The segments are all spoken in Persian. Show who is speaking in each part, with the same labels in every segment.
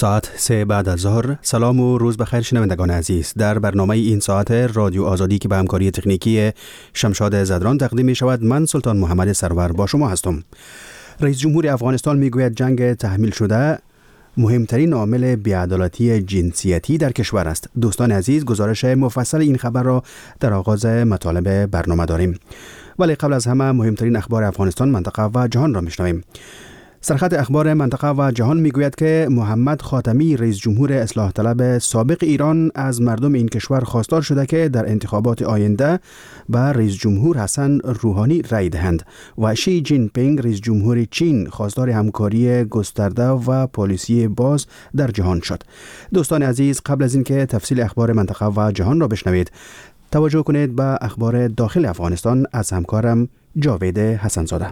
Speaker 1: ساعت 3 بعد از ظهر. سلام و روز بخیر شنوندگان عزیز. در برنامه این ساعت رادیو آزادی که به همکاری تکنیکی شمشاد زدران تقدیم می شود، من سلطان محمد سرور با شما هستم. رئیس جمهور افغانستان می گوید جنگ تحمیل شده مهمترین عامل بی‌عدالتی جنسیتی در کشور است. دوستان عزیز، گزارش مفصل این خبر را در آغاز مطالب برنامه داریم، ولی قبل از همه مهمترین اخبار افغانستان، منطقه و جهان را میشنویم. سرخط اخبار منطقه و جهان میگوید که محمد خاتمی، رئیس جمهور اصلاح طلب سابق ایران، از مردم این کشور خواستار شده که در انتخابات آینده به رئیس جمهور حسن روحانی رای دهند و شی جین پینگ، رئیس جمهور چین، خواستار همکاری گسترده و پالیسی باز در جهان شد. دوستان عزیز، قبل از اینکه تفصیل اخبار منطقه و جهان را بشنوید، توجه کنید به اخبار داخل افغانستان از همکارم جاوید حسنزاده.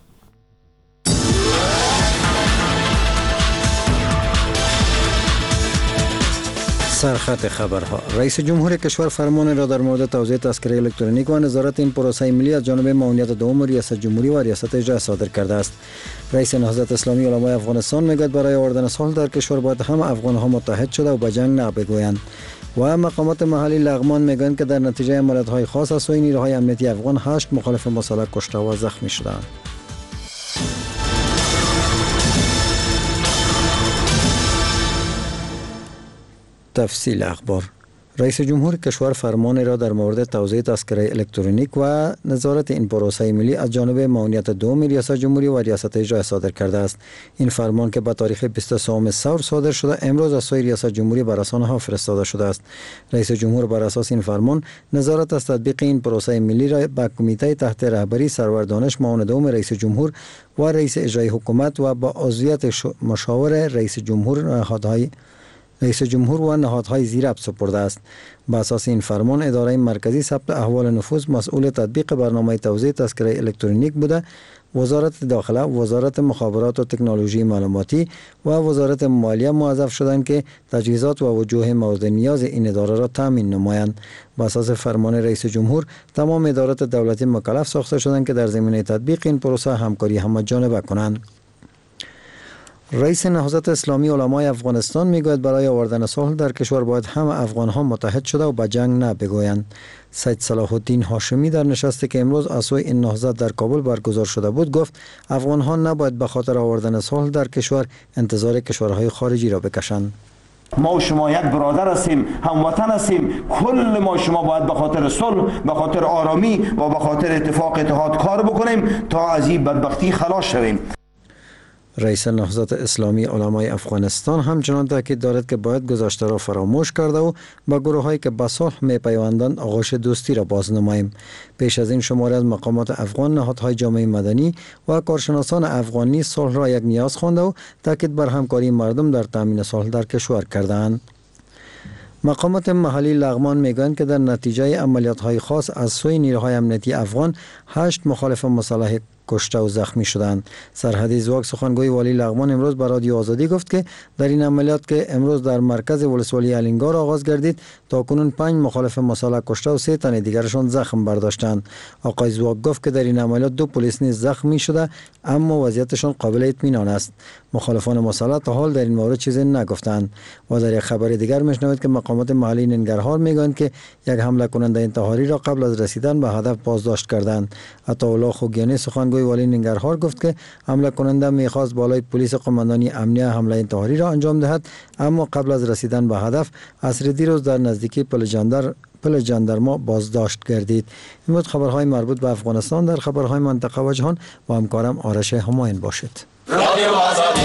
Speaker 2: سرخط خبرها. رئیس جمهور کشور فرمان را در مورد توزیع تذکره الکترونیک و نظارت این پروسه ملی از جانب معاونیت دوم ریاست جمهوری و ریاست اجرا صادر کرده است. رئیس نهضت اسلامی علمای افغانستان میگوید برای آوردن صلح در کشور باید همه افغان‌ها متحد شده و به جنگ نه بگویند. و مقامات محلی لغمان میگویند که در نتیجه عملیات‌های خاص از سوی نیروهای امنیتی افغان 8 مخالف مسلح کشته و زخمی شدند. تفصیل اخبار. رئیس جمهور کشور فرمان را در مورد توزیع تذکره الکترونیک و نظارت این پروسه ملی از جانب معاونیت دوم ریاست جمهوری و ریاست اجرا صادر کرده است. این فرمان که به تاریخ 23 ثور صادر شده، امروز از سوی ریاست جمهوری بر رسانه‌ها فرستاده شده است. رئیس جمهور بر اساس این فرمان نظارت از تطبیق این پروسه ملی را به کمیته تحت رهبری سرور دانش، معاون دوم رئیس جمهور و رئیس اجرای حکومت و با عضویت مشاور رئیس جمهور و نهادهای زیراب سپرده است. با اساس این فرمان، اداره مرکزی ثبت احوال نفوذ مسئول تطبیق برنامه توزیع تذکره الکترونیک بوده. وزارت داخله، وزارت مخابرات و تکنولوژی معلوماتی و وزارت مالیه موظف شدند که تجهیزات و وجوه مورد نیاز این اداره را تامین نمایند. با اساس فرمان رئیس جمهور، تمام ادارات دولتی مکلف ساخته شدند که در زمینه تطبیق این پروسه همکاری همه‌جانبه کنند. رئیس نهضت اسلامی علمای افغانستان میگوید برای آوردن صلح در کشور باید همه افغان‌ها متحد شده و به جنگ نه بگویند. سید صلاح الدین هاشمی در نشستی که امروز از سوی این نهضت در کابل برگزار شده بود گفت افغان‌ها نباید به خاطر آوردن صلح در کشور انتظار کشورهای خارجی را بکشند.
Speaker 3: ما و شما یک برادر هستیم، هموطن هستیم. کل ما شما باید به خاطر صلح، به خاطر آرامی و به خاطر اتفاق اتحاد کار بکنیم تا از این بدبختی خلاص شویم.
Speaker 2: رئیس نهضت اسلامی علمای افغانستان همچنان تاکید دارد که باید گذشته را فراموش کرده و با گروه‌هایی که به صلح می‌پیوندند آغوش دوستی را باز نماییم. پیش از این شماری از مقامات افغان، نهادهای جامعه مدنی و کارشناسان افغانی صلح را یک نیاز خوانده و تاکید بر همکاری مردم در تامین صلح در کشور کردند. مقامات محلی لغمان میگویند که در نتیجه عملیات‌های خاص از سوی نیروهای امنیتی افغان 8 مخالف مسلح کشته و زخمی شدند. سرحدی زواک سخنگوی والی لغمان امروز به رادیو آزادی گفت که در این عملیات که امروز در مرکز ولسوالی الینگار آغاز گردید، تاکنون 5 مخالف مسلح کشته و 3 تن دیگرشان زخم برداشتند. آقای زواک گفت که در این عملیات 2 پلیس نیز زخمی شده، اما وضعیتشان قابل اطمینان است. مخالفان مسلح تا حال در این مورد چیزی نگفتند. و در یک خبر دیگر میشنوید که مقامات محلی ننگرهار میگویند که یک حمله کننده انتحاری را قبل از رسیدن به هدف بازداشت کردند. عطاالله خوگیانی سخنگوی والی ننگرهار گفت که حمله کننده میخواست بالای پلیس قماندانی امنیه حمله انتحاری را انجام دهد، اما قبل از رسیدن به هدف عصر دیروز در نزدیکی پل جاندارما بازداشت گردید. این بود خبرهای مربوط به افغانستان. در خبرهای منطقه و جهان با همکارم آرش همایون باشید. رادیو آزادی.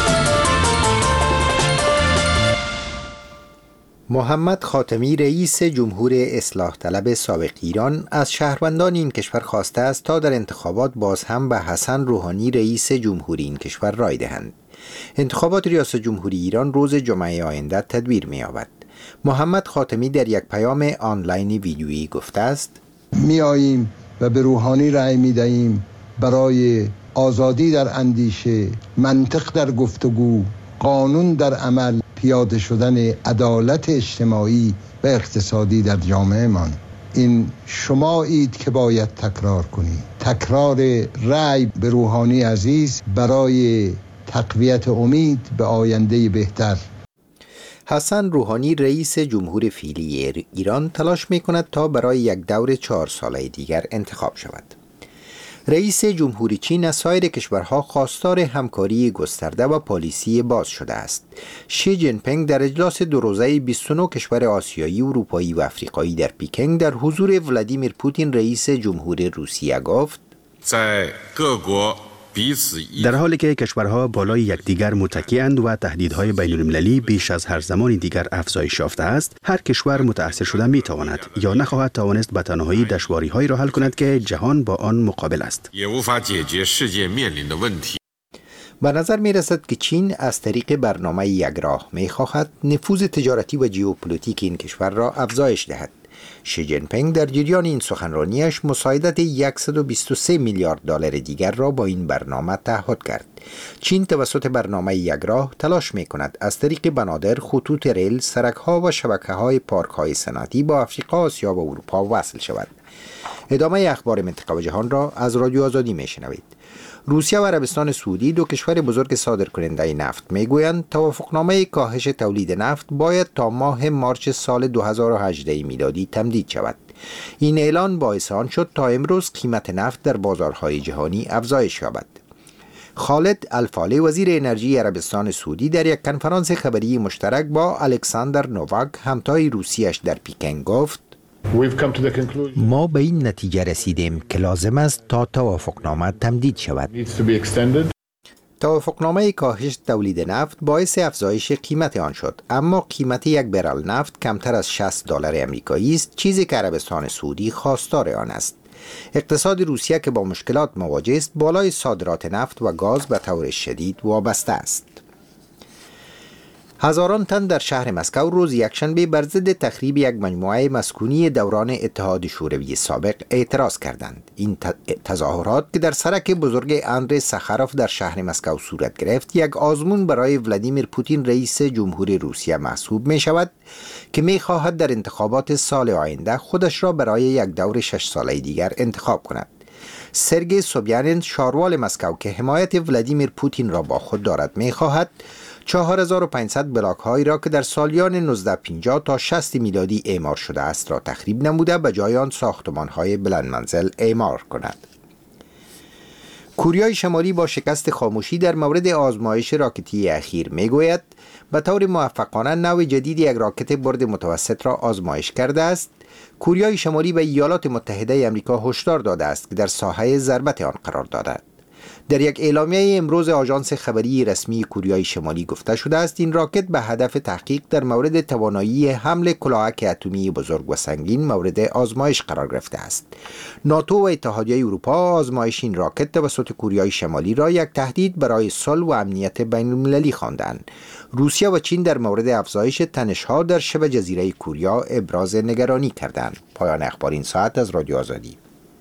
Speaker 4: محمد خاتمی، رئیس جمهور اصلاح طلب سابق ایران، از شهروندان این کشور خواسته است تا در انتخابات باز هم به حسن روحانی رئیس جمهوری این کشور رای دهند. انتخابات ریاست جمهوری ایران روز جمعه آینده تدبیر می‌یابد. محمد خاتمی در یک پیام آنلاینی ویدیویی گفته است:
Speaker 5: می‌آییم و به روحانی رای می‌دهیم برای آزادی در اندیشه، منطق در گفتگو، قانون در عمل، پیاده شدن عدالت اجتماعی و اقتصادی در جامعه من. این شمایید که باید تکرار کنید. تکرار رأی به روحانی عزیز برای تقویت امید به آینده بهتر.
Speaker 4: حسن روحانی رئیس جمهور فعلی ایران تلاش می کند تا برای یک دور 4 ساله دیگر انتخاب شود. رئیس جمهور چین از سایر کشورها خواستار همکاری گسترده و پالیسی باز شده است. شی جین پینگ در اجلاس 2 روزه 29 کشور آسیایی، اروپایی و افریقایی در پیکنگ در حضور ولادیمیر پوتین رئیس جمهور روسیه گفت:
Speaker 1: در حالی که کشورها بالای یکدیگر متکی‌اند و تهدیدهای بین‌المللی بیش از هر زمان دیگر افزایش یافته است، هر کشور متأثر شده می‌تواند یا نخواهد توانست به تنهایی دشواری‌هایی را حل کند که جهان با آن مقابل است.
Speaker 4: به نظر می رسد که چین از طریق برنامه یک راه می خواهد نفوذ تجارتی و ژئوپلیتیک این کشور را افزایش دهد. شی جین پینگ در جریان این سخنرانیش مساعدت 123 میلیارد دلار دیگر را با این برنامه تعهد کرد. چین توسط برنامه یک راه تلاش می کند از طریق بنادر، خطوط ریل، سرک‌ها و شبکه‌های پارک‌های صنعتی با افریقا، آسیا و اروپا وصل شود. ادامه اخبار منطقه و جهان را از رادیو آزادی می شنوید. روسیه و عربستان سعودی، 2 کشور بزرگ صادرکننده نفت، میگویند توافقنامه کاهش تولید نفت باید تا ماه مارچ سال 2018 میلادی تمدید شود. این اعلان باعث آن شد تا امروز قیمت نفت در بازارهای جهانی افزایش یابد. خالد الفالی، وزیر انرژی عربستان سعودی، در یک کنفرانس خبری مشترک با الکساندر نوواک، همتای روسیش در پیکنگ گفت: ما به این نتیجه رسیدیم که لازم است تا توافقنامه تمدید شود. توافقنامه کاهش تولید نفت باعث افزایش قیمت آن شد، اما قیمت یک برل نفت کمتر از $60 آمریکایی است، چیزی که عربستان سعودی خواستار آن است. اقتصاد روسیه که با مشکلات مواجه است، بالای صادرات نفت و گاز به طور شدید وابسته است. هزاران تن در شهر مسکو روز یکشنبه بر ضد تخریب یک مجموعه مسکونی دوران اتحاد شوروی سابق اعتراض کردند. این تظاهرات که در سرک بزرگ اندری ساخاروف در شهر مسکو صورت گرفت، یک آزمون برای ولادیمیر پوتین رئیس جمهور روسیه محسوب می شود که می خواهد در انتخابات سال آینده خودش را برای یک دور 6 ساله دیگر انتخاب کند. سرگئی سوبیانین، شاروال مسکو که حمایت ولادیمیر پوتین را با خود دارد، می خواهد 4500 بلاک هایی را که در سالیان 1950 تا 60 میلادی اعمار شده است را تخریب نموده به جای آن ساختمان های بلند منزل اعمار کند. کره شمالی با شکست خاموشی در مورد آزمایش راکتی اخیر میگوید به طور موفقانه نوع جدید یک راکت برد متوسط را آزمایش کرده است. کره شمالی به ایالات متحده آمریکا هشدار داده است که در ساحه ضربت آن قرار دارد. در یک اعلامیه امروز آژانس خبری رسمی کره شمالی گفته شده است این راکت به هدف تحقیق در مورد توانایی حمل کلاهک اتمی بزرگ و سنگین مورد آزمایش قرار گرفته است. ناتو و اتحادیه اروپا آزمایش این راکت توسط کره شمالی را یک تهدید برای صلح و امنیت بین‌المللی خواندند. روسیه و چین در مورد افزایش تنش‌ها در شبه جزیره کره ابراز نگرانی کردند. پایان اخبار این ساعت از رادیو آزادی.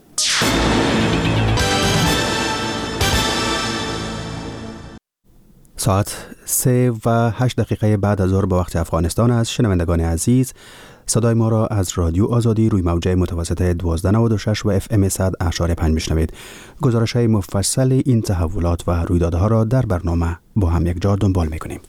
Speaker 1: ساعت 3:08 بعد از ظهر به وقت افغانستان است. شنوندگان عزیز، صدای ما را از رادیو آزادی روی موجه متوسط 1296 و FM 100.5 میشنوید. گزارش های مفصل این تحولات و رویدادها را در برنامه با هم یک جا دنبال میکنیم.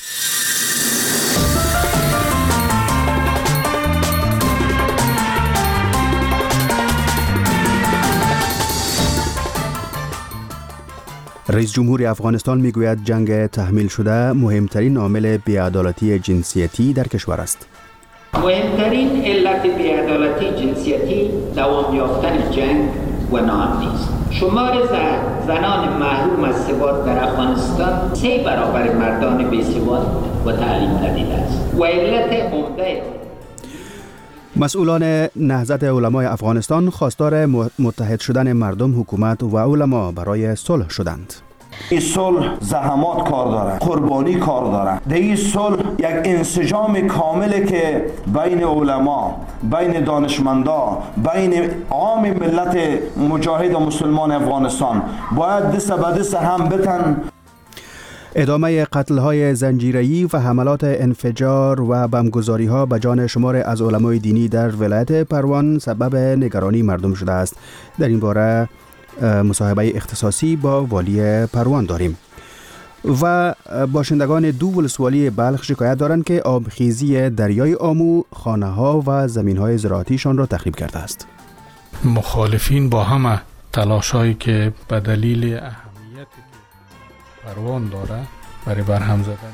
Speaker 1: رئیس جمهور افغانستان میگوید جنگ تحمیل شده مهمترین عامل بی‌عدالتی جنسیتی در کشور است.
Speaker 6: مهمترین علت بی‌عدالتی جنسیتی دوام یافتن جنگ و ناامنی است. شمار زنان محروم از سواد در افغانستان 3 برابر مردان بی‌سواد و تعلیم ندیده است و علت عمده.
Speaker 1: مسئولان نهضت علمای افغانستان خواستار متحد شدن مردم، حکومت و علما برای صلح شدند.
Speaker 3: این صلح زحمات کار داره، قربانی کار داره. در این صلح یک انسجام کامله که بین علما، بین دانشمندا، بین عام ملت مجاهد و مسلمان افغانستان باید دست به دست هم بتن.
Speaker 1: ادامه قتل‌های زنجیره‌ای و حملات انفجار و بمبگذاری‌ها به جان شمار از علمای دینی در ولایت پروان سبب نگرانی مردم شده است. در این باره مصاحبه اختصاصی با والی پروان داریم. و باشندگان دو ولسوالی بلخ شکایت دارند که آبخیزی دریای آمو خانه‌ها و زمین‌های زراعتیشان را تخریب کرده است.
Speaker 7: مخالفین با همه تلاش‌هایی که به دلیل اهمیتی که پروان داره برای برهم زدن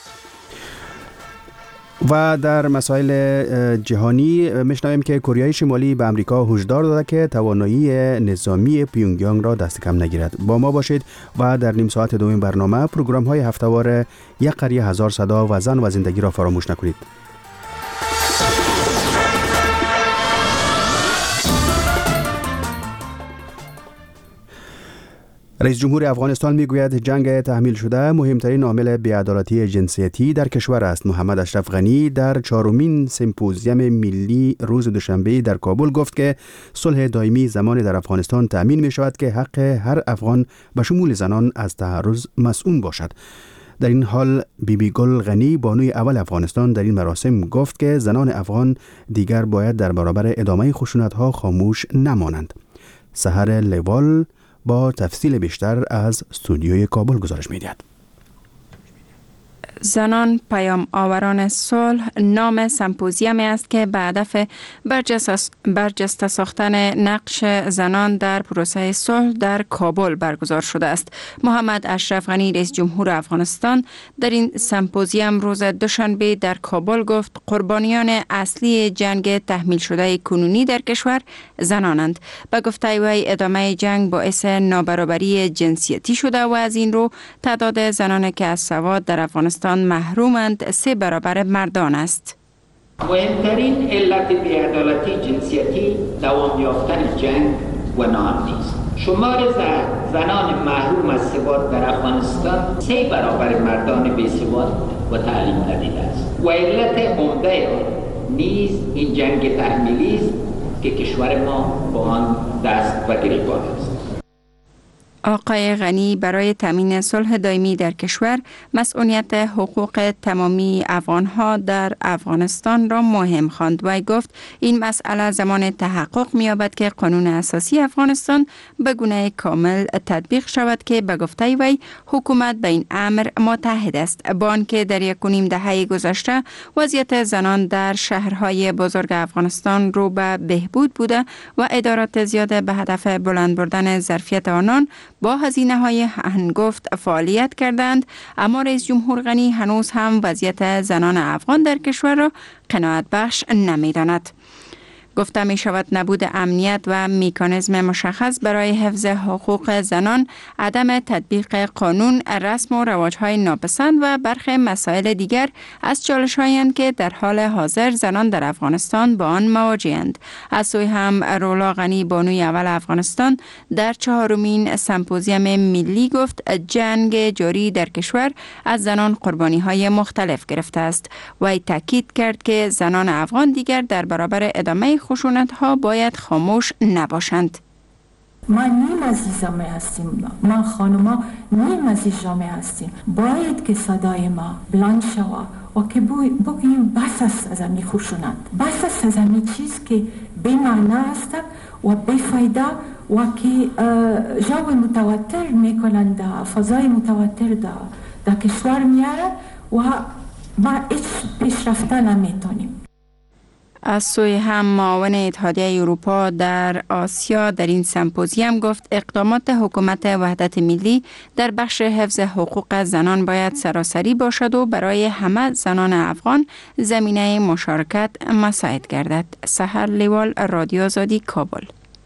Speaker 1: و در مسائل جهانی میشنویم که کره شمالی به امریکا هشدار داده که توانایی نظامی پیونگیانگ را دست کم نگیرد. با ما باشید و در نیم ساعت دوم برنامه پروگرام‌های هفته‌وار یک قریه هزار صدا و زن و زندگی را فراموش نکنید. رئیس جمهور افغانستان میگوید جنگ تحمیل شده مهمترین عامل بی‌عدالتی جنسیتی در کشور است. محمد اشرف غنی در 4مین سمپوزیوم ملی روز دوشنبه در کابل گفت که صلح دائمی زمانی در افغانستان تأمین می شود که حق هر افغان به شمول زنان از تعرض مسئول باشد. در این حال بیبی گل غنی بانوی اول افغانستان در این مراسم گفت که زنان افغان دیگر باید در برابر ادامه خشونت‌ها خاموش نمانند. سحر لوال با تفصیل بیشتر از استودیوی کابل گزارش می‌دهد.
Speaker 8: زنان پیام آوران صلح نام سمپوزیومی است که به هدف برجسته ساختن نقش زنان در پروسه صلح در کابل برگزار شده است. محمد اشرف غنی رئیس جمهور افغانستان در این سمپوزیوم روز دوشنبه در کابل گفت قربانیان اصلی جنگ تحمیل شده کنونی در کشور زنانند. به گفته وی ادامه جنگ باعث نابرابری جنسیتی شده و از این رو تعداد زنانی که از سواد در افغانستان محرومند 3 برابر مردان است.
Speaker 6: مهمترین علت بی‌عدالتی جنسیتی دوام یافتن جنگ و ناامنی است. شمار زنان محروم از سواد در افغانستان 3 برابر مردان بی‌سواد و تعلیم ندیده است و علت عمده آن نیز این جنگ تحمیلی است که کشور ما با آن دست و گریبان است.
Speaker 8: آقای غنی برای تامین صلح دائمی در کشور مسئولیت حقوق تمامی افغانها در افغانستان را مهم خواند و گفت این مسئله زمان تحقق می‌یابد که قانون اساسی افغانستان به گونه کامل تطبیق شود که به گفته وی حکومت به این امر متحد است. با آنکه در 1.5 دهه گذشته وضعیت زنان در شهرهای بزرگ افغانستان رو به بهبود بوده و ادارات زیاد به هدف بلند بردن ظرفیت آنان با هزینه‌های هنگفت فعالیت کردند، اما رئیس جمهور غنی هنوز هم وضعیت زنان افغان در کشور را قناعت بخش نمی‌داند. گفته می شود نبود امنیت و مکانیزم مشخص برای حفظ حقوق زنان، عدم تطبیق قانون، رسم و رواج‌های ناپسند و برخی مسائل دیگر از چالش‌هایند که در حال حاضر زنان در افغانستان با آن مواجه‌اند. از سوی هم رولا غنی بانوی اول افغانستان در 4مین سمپوزیوم ملی گفت جنگ جاری در کشور از زنان قربانی‌های مختلف گرفته است و تاکید کرد که زنان افغان دیگر در برابر ادامه خشونت‌ها باید خاموش نباشند.
Speaker 9: ما نیم از این جامعه هستیم، ما خانما نیم از این جامعه هستیم. باید که صدای ما بلند شود و که بگوییم بس است از این خشونت، بس است از این چیز که بی معنی است و بی فایده و که جو متوتر میکنند، فضای متوتر در کشور میاره و ما هیچ پیشرفته نمیتونیم.
Speaker 8: از سوی هم معاون اتحادیه اروپا در آسیا در این سمپوزیوم گفت اقدامات حکومت وحدت ملی در بخش حفظ حقوق زنان باید سراسری باشد و برای همه زنان افغان زمینه مشارکت مساعد گردد. سحر لیوال، رادیو آزادی، کابل.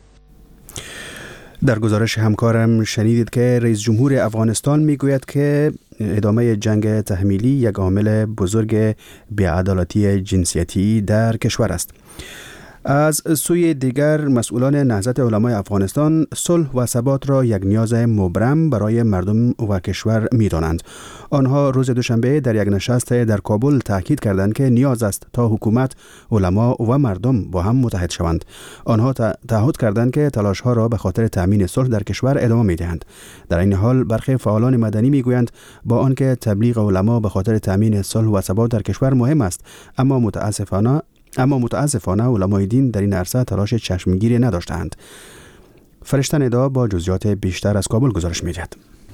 Speaker 1: در گزارش همکارم شنیدید که رئیس جمهور افغانستان میگوید که ادامه جنگ تحمیلی یک عامل بزرگ بی‌عدالتی جنسیتی در کشور است. از سوی دیگر مسئولان نهضت علمای افغانستان صلح و ثبات را یک نیاز مبرم برای مردم و کشور می‌دانند. آنها روز دوشنبه در یک نشست در کابل تاکید کردند که نیاز است تا حکومت، علما و مردم با هم متحد شوند. آنها تعهد کردند که تلاش‌ها را به خاطر تأمین صلح در کشور ادامه می‌دهند. در این حال برخی فعالان مدنی می‌گویند با آنکه تبلیغ علما به خاطر تأمین صلح و ثبات در کشور مهم است، اما متاسفانه علمای دین در این عرصه تلاش چشمگیری نداشتند. فرشته ندا با جزئیات بیشتر از کابل گزارش می‌دهد.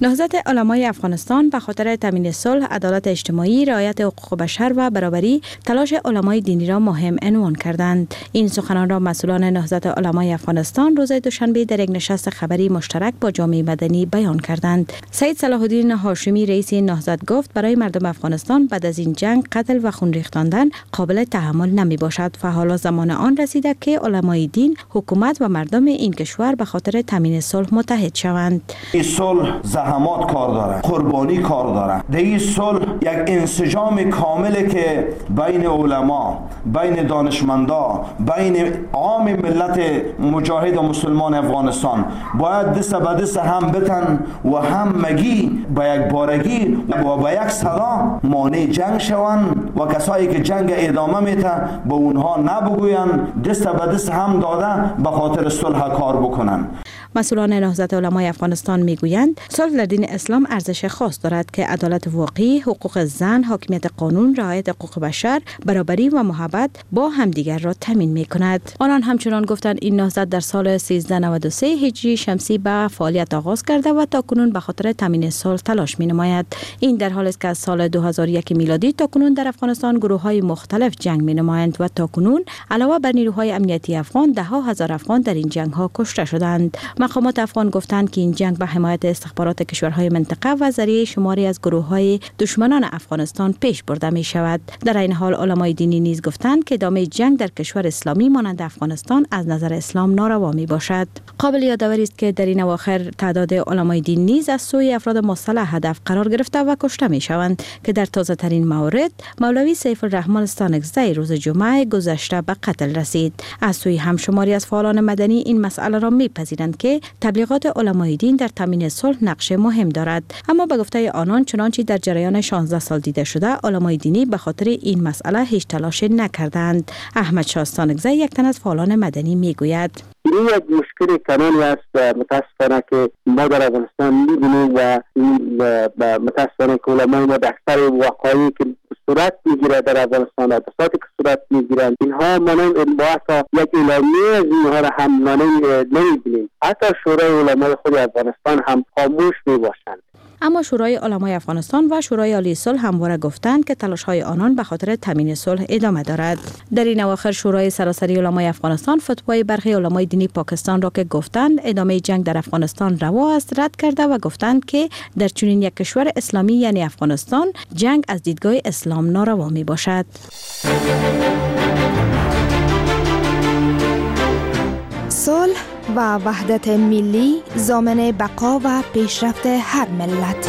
Speaker 10: نهضت علمای افغانستان به خاطر تامین صلح، عدالت اجتماعی، رعایت حقوق بشر و برابری تلاش علمای دینی را مهم عنوان کردند. این سخنان را مسئولان نهضت علمای افغانستان روز دوشنبه در یک نشست خبری مشترک با جامعه مدنی بیان کردند. سید صلاح الدین هاشمی رئیس نهضت گفت برای مردم افغانستان بعد از این جنگ قتل و خون ریختاندن قابل تحمل نمی باشد و حالا زمان آن رسیده که علمای دین، حکومت و مردم این کشور به خاطر تامین صلح متحد شوند.
Speaker 3: این صلح زحمات کار داره، قربانی کار داره. در این صلح یک انسجام کامله که بین علما، بین دانشمندا، بین عام ملت مجاهد و مسلمان افغانستان باید دست به دست هم بتن و هم مگی با یک بارگی و با یک صدا مانع جنگ شوند و کسایی که جنگ ادامه میته با اونها نبگوین، دست به دست هم داده به خاطر صلح کار بکنن.
Speaker 10: مسئولان نهضت علمای افغانستان میگویند صلح در دین اسلام ارزش خاص دارد که عدالت واقعی، حقوق زن، حاکمیت قانون، رعایت حقوق بشر، برابری و محبت با همدیگر را تامین میکند. آنان همچنان گفتند این نهضت در سال 1393 هجری شمسی به فعالیت آغاز کرده و تاکنون به خاطر تامین صلح تلاش مینماید. این در حالی است که از سال 2001 میلادی تاکنون در افغانستان گروه‌های مختلف جنگ مینمایند و تاکنون علاوه بر نیروهای امنیتی افغان ده ها هزار افغان در این جنگ‌ها کشته شدند. مقامات افغان گفتند که این جنگ به حمایت استخبارات کشورهای منطقه و ذریعه شماری از گروه‌های دشمنان افغانستان پیش برده می شود. در این حال علمای دینی نیز گفتند که ادامه جنگ در کشور اسلامی مانند افغانستان از نظر اسلام ناروا می باشد. قابل یادآوری است که در این اواخر تعداد علمای دین نیز از سوی افراد مسلح هدف قرار گرفته و کشته می شوند که در تازه ترین مورد مولوی سیف الرحمن استانکزی روز جمعه گذشته به قتل رسید. از سوی همشماری از فعالان مدنی این مسئله را می‌پذیرند که تبلیغات علمای دین در تامین صلح نقش مهم دارد، اما به گفته آنان چنانچه در جریان 16 سال دیده شده علمای دینی به خاطر این مسئله هیچ تلاش نکردند. احمد شاه استانکزی یک تن از فعالان مدنی میگوید
Speaker 11: این یک مشکل کانونی است متاسفانه که ما در افغانستان می‌بینیم و متاسفانه که علمای ما در اکثر واقعی که صورت میگیره در افغانستان و بساطی که صورت میگیرند اینها مانند با حتی یک اعلامیه از اینها را هم نمی‌بینیم. حتی شورای علمای خود افغانستان هم خاموش میباشند.
Speaker 10: اما شورای علمای افغانستان و شورای عالی صلح همواره گفتند که تلاش‌های آنان به خاطر تامین صلح ادامه دارد. در این اواخر شورای سراسری علمای افغانستان فتوای برخی علمای دینی پاکستان را که گفتند ادامه جنگ در افغانستان روا است رد کرده و گفتند که در چنین یک کشور اسلامی یعنی افغانستان جنگ از دیدگاه اسلام ناروا می باشد.
Speaker 12: صلح و وحدت ملی ضامن بقا و پیشرفت هر ملت.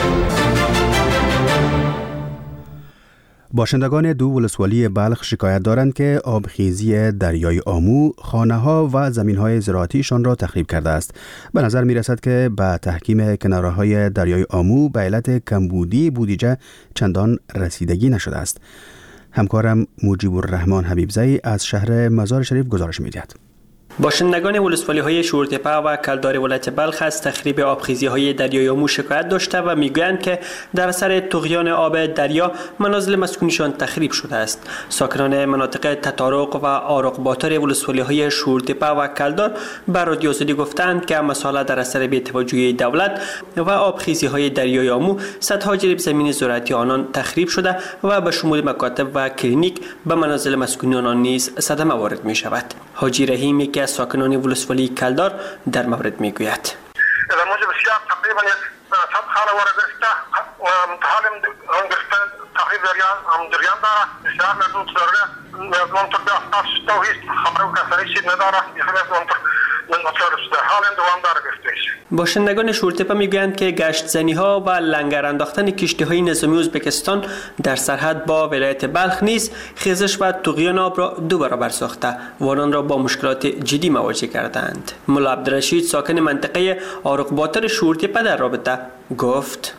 Speaker 1: باشندگان دو ولسوالی بلخ شکایت دارند که آبخیزی دریای آمو خانه‌ها و زمین‌های زراعتیشان را تخریب کرده است. به نظر می‌رسد که به تحکیم کناره‌های دریای آمو به علت کمبودی بودجه چندان رسیدگی نشده است. همکارم مجیب الرحمن حبیبزی از شهر مزار شریف گزارش می‌دهد.
Speaker 13: باشندگان ولسوالی‌های شورتپه و کلدار ولایت بلخ از تخریب آبخیزی‌های دریای آمو شکایت داشته و میگویند که در اثر طغیان آب دریا منازل مسکونیشان تخریب شده است. ساکنان مناطق تتارق و آرق باتر ولسوالی‌های شورتپه و کلدار بر رادیو آزادی گفتند که مسئله در اثر بی‌توجهی دولت و آبخیزی‌های دریای آمو صدها جریب زمین زراعتی آنان تخریب شده و به شمول مکاتب و کلینیک به منازل مسکونی آنان نیز صدمه وارد می‌شود. حاجی رحیمی که ساکنان ولسوالی کلدار در مورد میگوید.
Speaker 14: در موجب بسیار تقریبا 100 خانه وارد است و حال هم گرفتن تخریب جریان داره. بسیار مردم داره منطقه به اساس توحید خبر و کسری چیز نداره.
Speaker 13: باشندگان شورتپه میگویند که گشت زنی ها و لنگر انداختن کشتی های نظامی ازبکستان در سرحد با ولایت بلخ نیز خیزش و طغیان آب را دو برابر ساخته و آنان را با مشکلات جدی مواجه کردند. ملا عبدالرشید ساکن منطقه آرق باتر شورتپه در رابطه گفت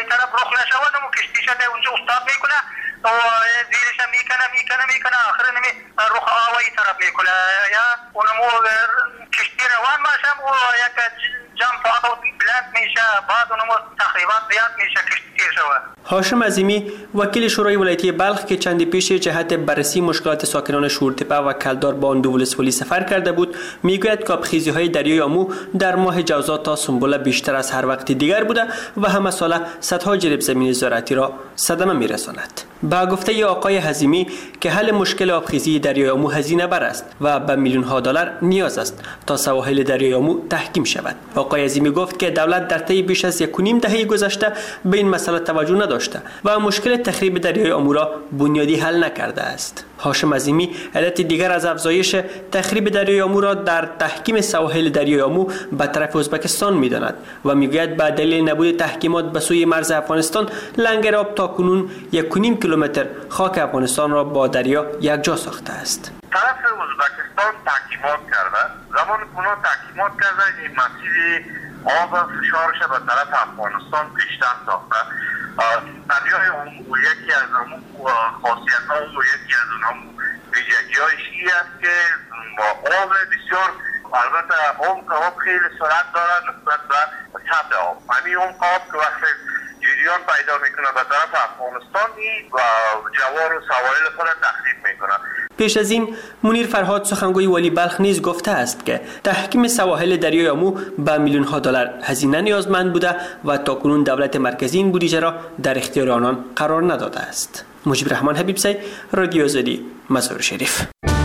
Speaker 14: و زیرش میکنه آخر نمی روح آوایی طرف میکنه یا اونمو کشتی روان ماشم و یک جمع فاقو بلند میشه بعد اونمو تقریبا زیاد میشه کشتی
Speaker 13: هاشم عظیمی وکیل شورای ولایتی بلخ که چندی پیش جهت بررسی مشکلات ساکنان شورتپه و کلدار با آن دو ولسوالی سفر کرده بود، میگوید که آبخیزی‌های دریای آمو در ماه جوزا تا سنبله بیشتر از هر وقت دیگر بوده و همه ساله صدها جریب زمین زراعتی را صدمه میرساند. با گفته آقای حزیمی که حل مشکل آبخیزی دریای آمو هزینه بر است و به میلیون‌ها دلار نیاز است تا سواحل دریای آمو تحکیم شود. آقای حزیمی گفت که دولت در طی بیش از 1.5 دهه گذشته به این مسئله توجه نداشته و مشکل تخریب دریای آمو را بنیادی حل نکرده است. هاشم عظیمی علت دیگر از افزایش تخریب دریای آمو را در تحکیم سواحل دریای آمو به طرف ازبکستان می‌داند و میگوید به دلیل نبود تحکیمات به سوی مرز افغانستان، لنگر آب تاکنون 1.5 کیلومتر خاک افغانستان را با دریا یکجا ساخته است.
Speaker 14: طرف ازبکستان تحکیمات کرده، زمان اونا تحکیمات کرده این مسیر آب فشارش به طرف افغانستان بیشتر ساخته. دریای آمو یکی از خاصیت‌ها و یکی از اونها ویژگی‌هایش این است که آب بسیار، البته آب خیلی سرعت داره نسبت به سطح آب. همین آب که وقت جریان پیدا میکنه به طرف افغانستان و جوار و سواحل خود تخریب میکنه.
Speaker 13: پیش از این منیر فرهاد سخنگوی والی بلخ نیز گفته است که تحکیم سواحل دریای آمو به میلیون‌ها دلار هزینه نیازمند بوده و تاکنون دولت مرکزی این بودجه را در اختیار آنان قرار نداده است. مجیب رحمان حبیبزی، رادیو آزادی، مزار شریف.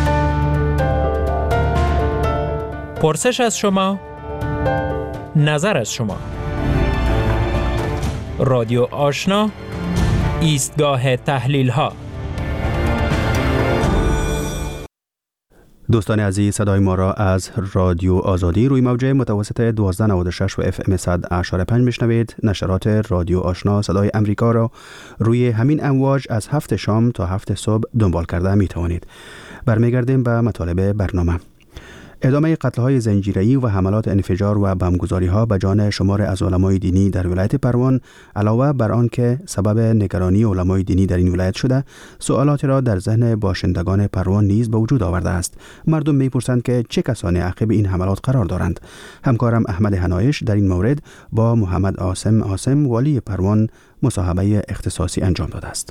Speaker 15: پرسش از شما، نظر از شما. رادیو آشنا، ایستگاه تحلیل ها.
Speaker 1: دوستان عزیز، صدای ما را از رادیو آزادی روی موج متوسط 1296 و FM 100.5 میشنوید. نشرات رادیو آشنا صدای امریکا را روی همین امواج از 7 شام تا 7 صبح دنبال کرده می توانید. برمیگردیم به مطالب برنامه. ادامه قتل‌های زنجیره‌ای و حملات انفجار و بمبگذاری‌ها به جان شمار از علمای دینی در ولایت پروان علاوه بر آن که سبب نگرانی علمای دینی در این ولایت شده، سوالاتی را در ذهن باشندگان پروان نیز به وجود آورده است. مردم می‌پرسند که چه کسانی عقب این حملات قرار دارند. همکارم احمد حنایش در این مورد با محمد عاصم والی پروان مصاحبه اختصاصی انجام داده است.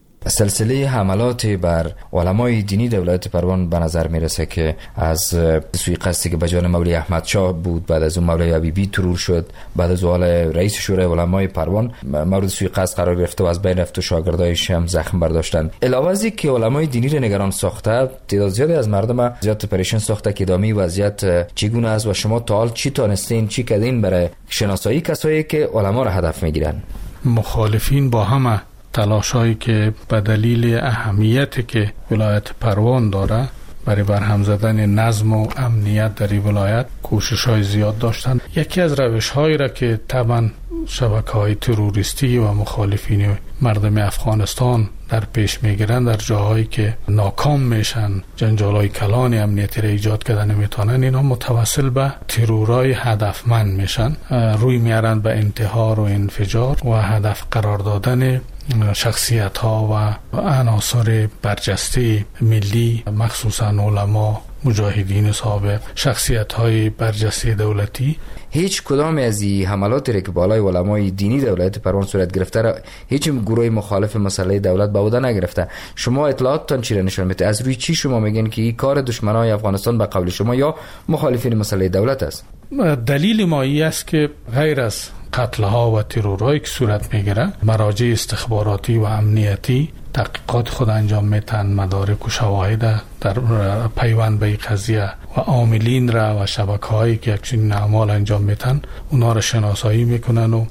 Speaker 16: سلسله حملات بر علمای دینی دولت پروان به نظر میرسه که از سوی قصدی که به جان مولوی احمد شاه بود، بعد از اون مولوی حبیبی ترور شد، بعد از سوال رئیس شورای علمای پروان مورد سوی قصد قرار گرفته و از بین رفت و شاگردایش هم زخم برداشتن. علاوه از اینکه علمای دینی را نگران ساخته، تعداد زیادی از مردم زیاد پریشان ساخته که ادامه وضعیت چگونه است و شما تا حال چی تانستین، چی کردین برای شناسایی کسایی که علما را هدف میگیرن؟
Speaker 7: مخالفین با همه تلاشایی که به دلیل اهمیتی که ولایت پروان داره برای برهم زدن نظم و امنیت در این ولایت کوشش‌های زیاد داشتند. یکی از روش‌هایی را که طبعا شبکه‌های تروریستی و مخالفین مردم افغانستان در پیش میگیرند در جاهایی که ناکام میشن، جنجال‌های کلان امنیتی را ایجاد کردن نمیتونن، اینا متوسل به ترورای هدفمند میشن، روی میارن به انتحار و انفجار و هدف قرار دادن شخصیت ها و عناصر برجسته ملی، مخصوصا علما، مجاهدین سابق، شخصیت های برجسته دولتی.
Speaker 16: هیچ کدام از این حملاتی که بالای علمای دینی دولت پروان صورت گرفته را هیچ گروه مخالف مسئله دولت به عهده نگرفته. شما اطلاعاتتان چی را نشان میده؟ از روی چی شما میگین که این کار دشمنای افغانستان به قول شما یا مخالفین مسئله دولت است؟
Speaker 7: دلیل ما این است که غیر از قتل‌ها و ترورهایی که صورت میگیره، مراجع استخباراتی و امنیتی تحقیقات خود انجام میتن، مدارک و شواهد در پیوند به این قضیه و عاملین را و شبکه‌هایی که چنین اعمال انجام میتن اونا را شناسایی میکنن و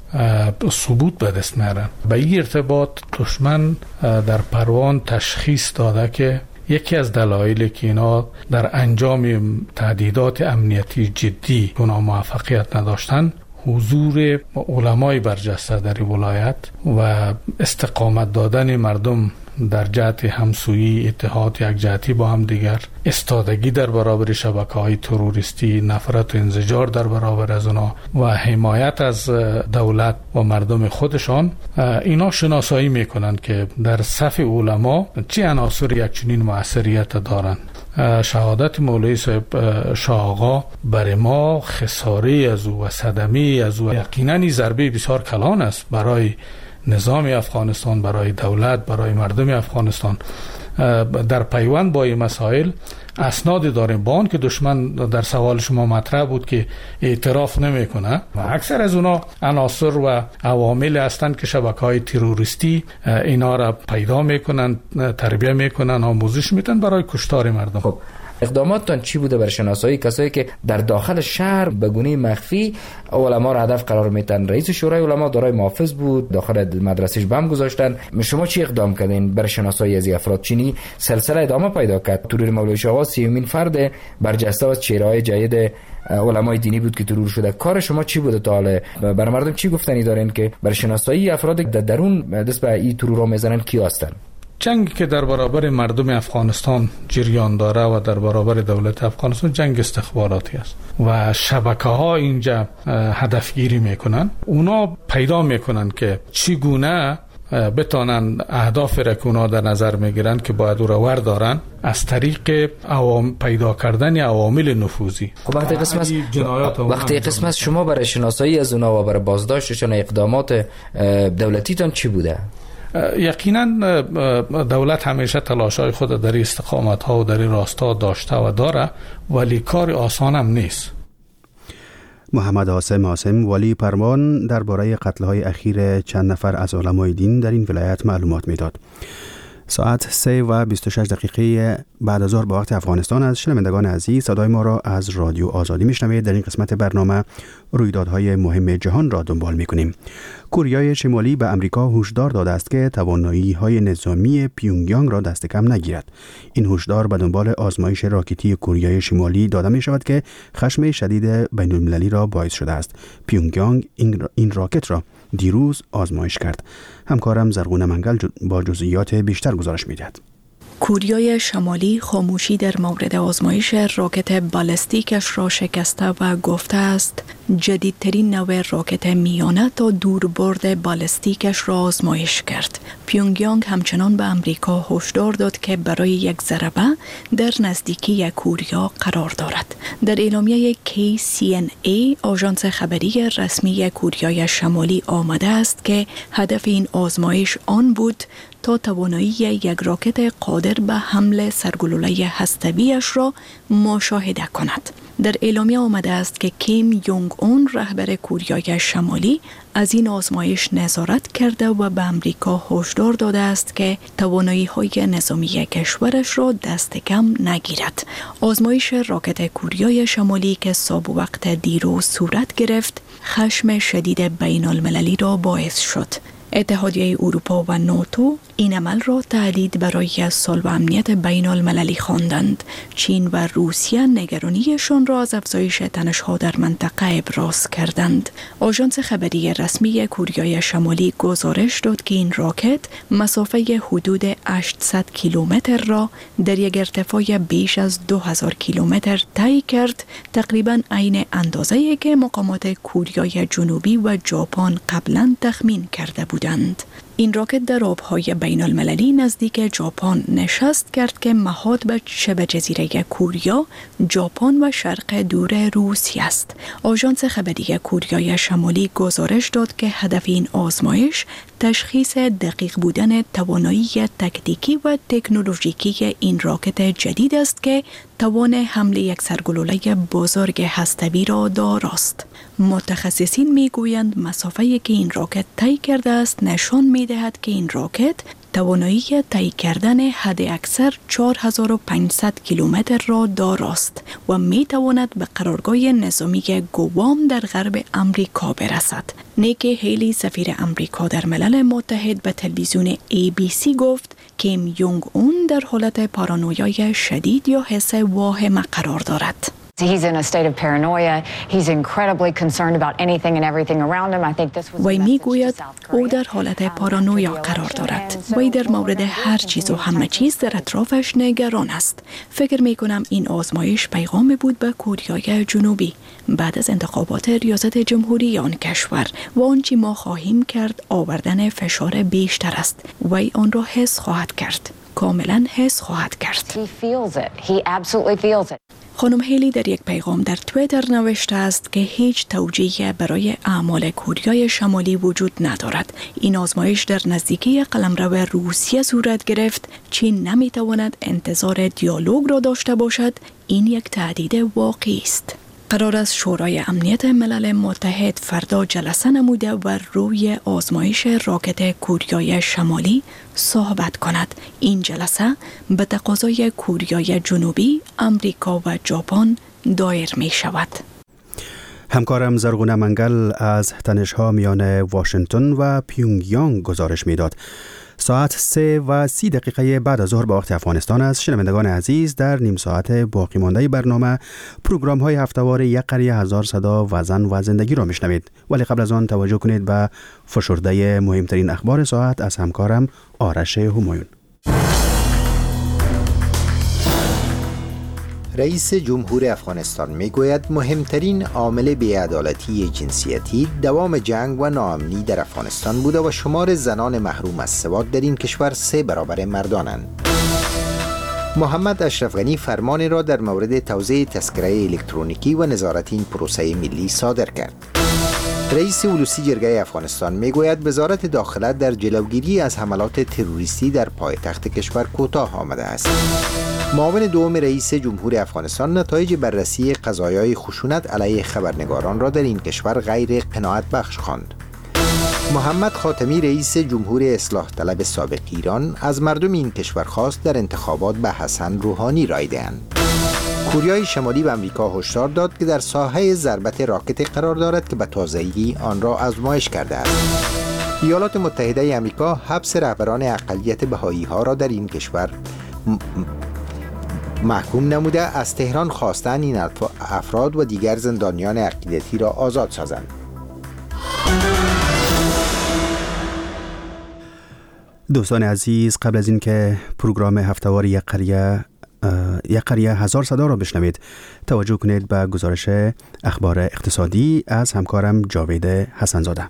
Speaker 7: ثبوت به دست میارن. به این ارتباط دشمن در پروان تشخیص داده که یکی از دلایلی که اینا در انجام تهدیدات امنیتی جدی اونا موفقیت نداشتن، حضور علمای برجسته در ولایت و استقامت دادن مردم در جهت همسویی، اتحاد یکجهتی با هم دیگر، استادگی در برابر شبکه‌های تروریستی، نفرت و انزجار در برابر از اونا و حمایت از دولت و مردم خودشان، اینا شناسایی میکنن که در صف علما چه عناصر یک چنین موثریت دارن. شهادت مولوی صاحب شاه آقا برای ما خساره از او و صدمه از او، یقینا این ضربه بسیار کلان است برای نظام افغانستان، برای دولت، برای مردم افغانستان در پیوند با این مسائل اسناد داریم. با آن که دشمن در سوال شما مطرح بود که اعتراف نمیکنه و اکثر از اونا عناصر و عوامل هستند که شبکه‌های تروریستی اینا را پیدا میکنن، تربیه میکنن، آموزش میدن برای کشتار مردم.
Speaker 16: خب اقداماتتان چی بوده برای شناسایی کسایی که در داخل شهر به گونه مخفی علما را هدف قرار میدن؟ رئیس شورای علما دارای محافظ بود، داخل مدرسهش بم گذاشتن. شما چی اقدام کردین برای شناسایی از افراد؟ چینی سلسله ادامه پیدا کرد. ترور مولوی شاه 30مین فرد برجسته از چهره‌های جدید علمای دینی بود که ترور شده. کار شما چی بوده تا حالا؟ برای مردم چی گفتنی دارین که برای شناسایی افراد در درون دست به این ترورها میزنن کی هستن؟
Speaker 7: جنگی که در برابر مردم افغانستان جریان داره و در برابر دولت افغانستان جنگ استخباراتی است و شبکه‌ها اینجا هدفگیری میکنن. اونا پیدا میکنن که چگونه بتانن اهداف را که اونا در نظر میگیرن که باید او را وردارن از طریق پیدا کردن عوامل نفوذی.
Speaker 16: وقتی قسمت شما برای شناسایی از اونا و برای بازداشتشون اقدامات دولتیتان چی بوده؟
Speaker 7: یقینا دولت همیشه تلاشای خود در استقامت ها و در راستا داشته و داره، ولی کار آسان هم نیست.
Speaker 1: محمد عاصم والی پروان درباره قتل‌های اخیر چند نفر از علمای دین در این ولایت معلومات میداد. ساعت 3:26 بعد از ظهر به وقت افغانستان از شنوندگان عزیز صدای ما را از رادیو آزادی میشنوید. در این قسمت برنامه رویدادهای مهم جهان را دنبال میکنیم. کره شمالی به امریکا هشدار داده است که توانایی‌های نظامی پیونگیانگ را دست کم نگیرد. این هشدار به دنبال آزمایش راکتی کره شمالی داده می شود که خشم شدید بین‌المللی را باعث شده است. پیونگیانگ این راکت را دیروز آزمایش کرد. همکارم زرغون منگل با جزئیات بیشتر گزارش می‌دهد.
Speaker 17: کره شمالی خاموشی در مورد آزمایش راکت بالستیکش را شکسته و گفته است جدیدترین نوع راکت میانه تا دوربرد بالستیکش را آزمایش کرد. پیونگیانگ همچنان به امریکا هشدار داد که برای یک ضربه در نزدیکی کوریا قرار دارد. در اعلامیه KCNA آژانس خبری رسمی کره شمالی آمده است که هدف این آزمایش آن بود تا توانایی یک راکت قادر به حمل سرگلوله هسته‌ای‌اش را مشاهده کند. در اعلامیه آمده است که کیم یونگ اون رهبر کره شمالی از این آزمایش نظارت کرده و به امریکا هشدار داده است که توانایی‌های نظامی کشورش را دست کم نگیرد. آزمایش راکت کره شمالی که صبح وقت دیروز صورت گرفت، خشم شدید بین‌المللی را باعث شد. اتحادیه اروپا و ناتو این عمل را تهدید برای صلح و امنیت بین المللی خواندند. چین و روسیه نگرانیشان را از افزایش تنش‌ها در منطقه ابراز کردند. آژانس خبری رسمی کره شمالی گزارش داد که این راکت مسافه حدود 800 کیلومتر را در یک ارتفاع بیش از 2000 کیلومتر طی کرد، تقریباً عین اندازه‌ای که مقامات کره جنوبی و ژاپن قبلاً تخمین کرده بودند. این راکت در آبهای بین المللی نزدیک ژاپن نشست کرد که محاط به شبه جزیره کوریا، ژاپن و شرق دور روسیه است. آژانس خبری کره شمالی گزارش داد که هدف این آزمایش تشخیص دقیق بودن توانایی تکتیکی و تکنولوژیکی این راکت جدید است که توان حمل یک سرگلوله بزرگ هسته‌ای را داراست. متخصصین میگویند مسافه‌ای که این راکت طی کرده است نشان می‌دهد که این راکت توانایی طی کردن حد اکثر 4500 کیلومتر را داراست و می‌تواند به قرارگاه نظامی گوام در غرب امریکا برسد. نیکی هیلی سفیر امریکا در ملل متحد به تلویزیون ABC گفت کیم یونگ اون در حالت پارانویای شدید یا حس واهم قرار دارد. وی میگوید او در حالت پارانویا قرار دارد. وی در مورد هر چیز و همه چیز در اطرافش نگران است. فکر میکنم این آزمایش پیغام بود به کره جنوبی بعد از انتخابات ریاست جمهوری آن کشور و آنچه ما خواهیم کرد آوردن فشار بیشتر است. وی آن را حس خواهد کرد. کاملا حس خواهد کرد. خانم هیلی در یک پیغام در توییتر نوشته است که هیچ توجیهی برای اعمال کوریای شمالی وجود ندارد. این آزمایش در نزدیکی قلمرو روسیه صورت گرفت. چین نمیتواند انتظار دیالوگ را داشته باشد. این یک تهدید واقعی است. قرار است شورای امنیت ملل متحد فردا جلسه نموده و روی آزمایش راکت کوریای شمالی صحبت کند. این جلسه به تقاضای کوریای جنوبی، امریکا و ژاپن دایر می شود.
Speaker 1: همکارم زرغونه منگل از تنش‌ها میان واشنگتن و پیونگیانگ گزارش میداد. ساعت 3:30 بعد از ظهر به وقت افغانستان است. شنوندگان عزیز، در نیم ساعت باقی مانده برنامه پروگرام های هفتهوار یک قریه هزار صدا و زن و زندگی را میشنوید، ولی قبل از آن توجه کنید به فشرده مهمترین اخبار ساعت از همکارم آرش همایون.
Speaker 4: رئیس جمهور افغانستان میگوید مهمترین عامل بی‌عدالتی جنسیتی دوام جنگ و ناامنی در افغانستان بوده و شمار زنان محروم از سواد در این کشور 3 برابر مردانند. محمد اشرف غنی فرمانی را در مورد توزیع تذکره الکترونیکی و نظارت این پروسه ملی صادر کرد. رئیس اولوسی جرگه افغانستان میگوید وزارت داخله در جلوگیری از حملات تروریستی در پایتخت کشور کوتاه آمده است. معاون دوم رئیس جمهور افغانستان نتایج بررسی قضایای خشونت علیه خبرنگاران را در این کشور غیر قناعت بخش خواند. محمد خاتمی رئیس جمهور اصلاح طلب سابق ایران از مردم این کشور خواست در انتخابات به حسن روحانی رای دهند. کوریای شمالی به امریکا هشدار داد که در ساحه ضربت راکت قرار دارد که به تازگی آن را آزمایش کرده است. ایالات متحده آمریکا حبس رهبران اقلیت بهایی ها را در این کشور محکوم نموده. از تهران خواستن این افراد و دیگر زندانیان عقیدتی را آزاد سازند.
Speaker 1: دوستان عزیز، قبل از اینکه پروگرام هفتهوار یک قریه هزار صدا را بشنوید، توجه کنید به گزارش اخبار اقتصادی از همکارم جاوید حسنزاده.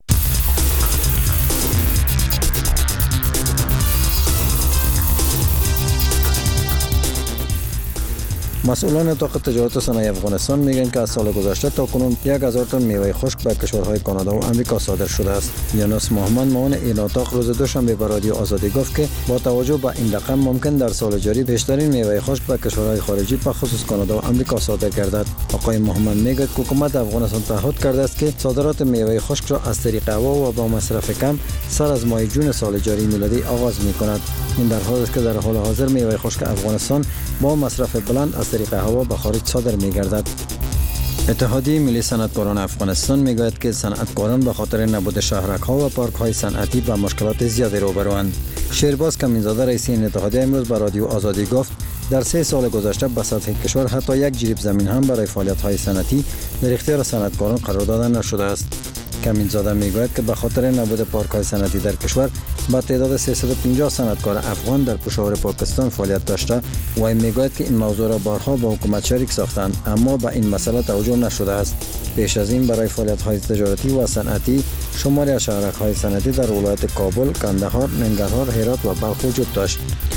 Speaker 2: مسئولان اتاق تجارت و صنایع افغانستان میگن که از سال گذشته تا کنون 1000 تن میوه خشک به کشورهای کانادا و امریکا صادر شده است. یونس محمد معاون این اتاق روز دوشنبه به رادیو آزادی گفت که با توجه به این رقم ممکن در سال جاری بیشترین میوه خشک به کشورهای خارجی به خصوص کانادا و امریکا صادر گردد. آقای محمد میگه که حکومت افغانستان تعهد کرده است که صادرات میوه خشک را از طریق هوا و با مصرف کم سر از ماه جون سال جاری میلادی آغاز میکند. این در حالی است که در حال حاضر میوه خشک افغانستان با مصرف بلند از طریق هوا به خارج صادر می‌گردد. اتحادیه ملی صنعتکاران افغانستان میگوید که صنعتکاران به خاطر نبود شهرک‌ها و پارک‌های صنعتی با مشکلات زیادی روبروند. شیرباز کمینزاده رئیس این اتحادیه امروز به رادیو آزادی گفت در 3 سال گذشته به سطح کشور حتی یک جریب زمین هم برای فعالیت‌های صنعتی در اختیار صنعتکاران قرار داده نشده است. کمینزاده میگوید که به خاطر نبود پارک‌های صنعتی در کشور با تعداد 350 صنعتکار افغان در پشاور پاکستان فعالیت داشته و میگوید که این موضوع را بارها با حکومت شریک ساختند اما به این مسئله توجه نشده است. پیش از این برای فعالیت‌های تجارتی و صنعتی شماری از شهرک‌های صنعتی در ولایت کابل، کندهار، ننگرهار، هرات و بلخ وجود داشت.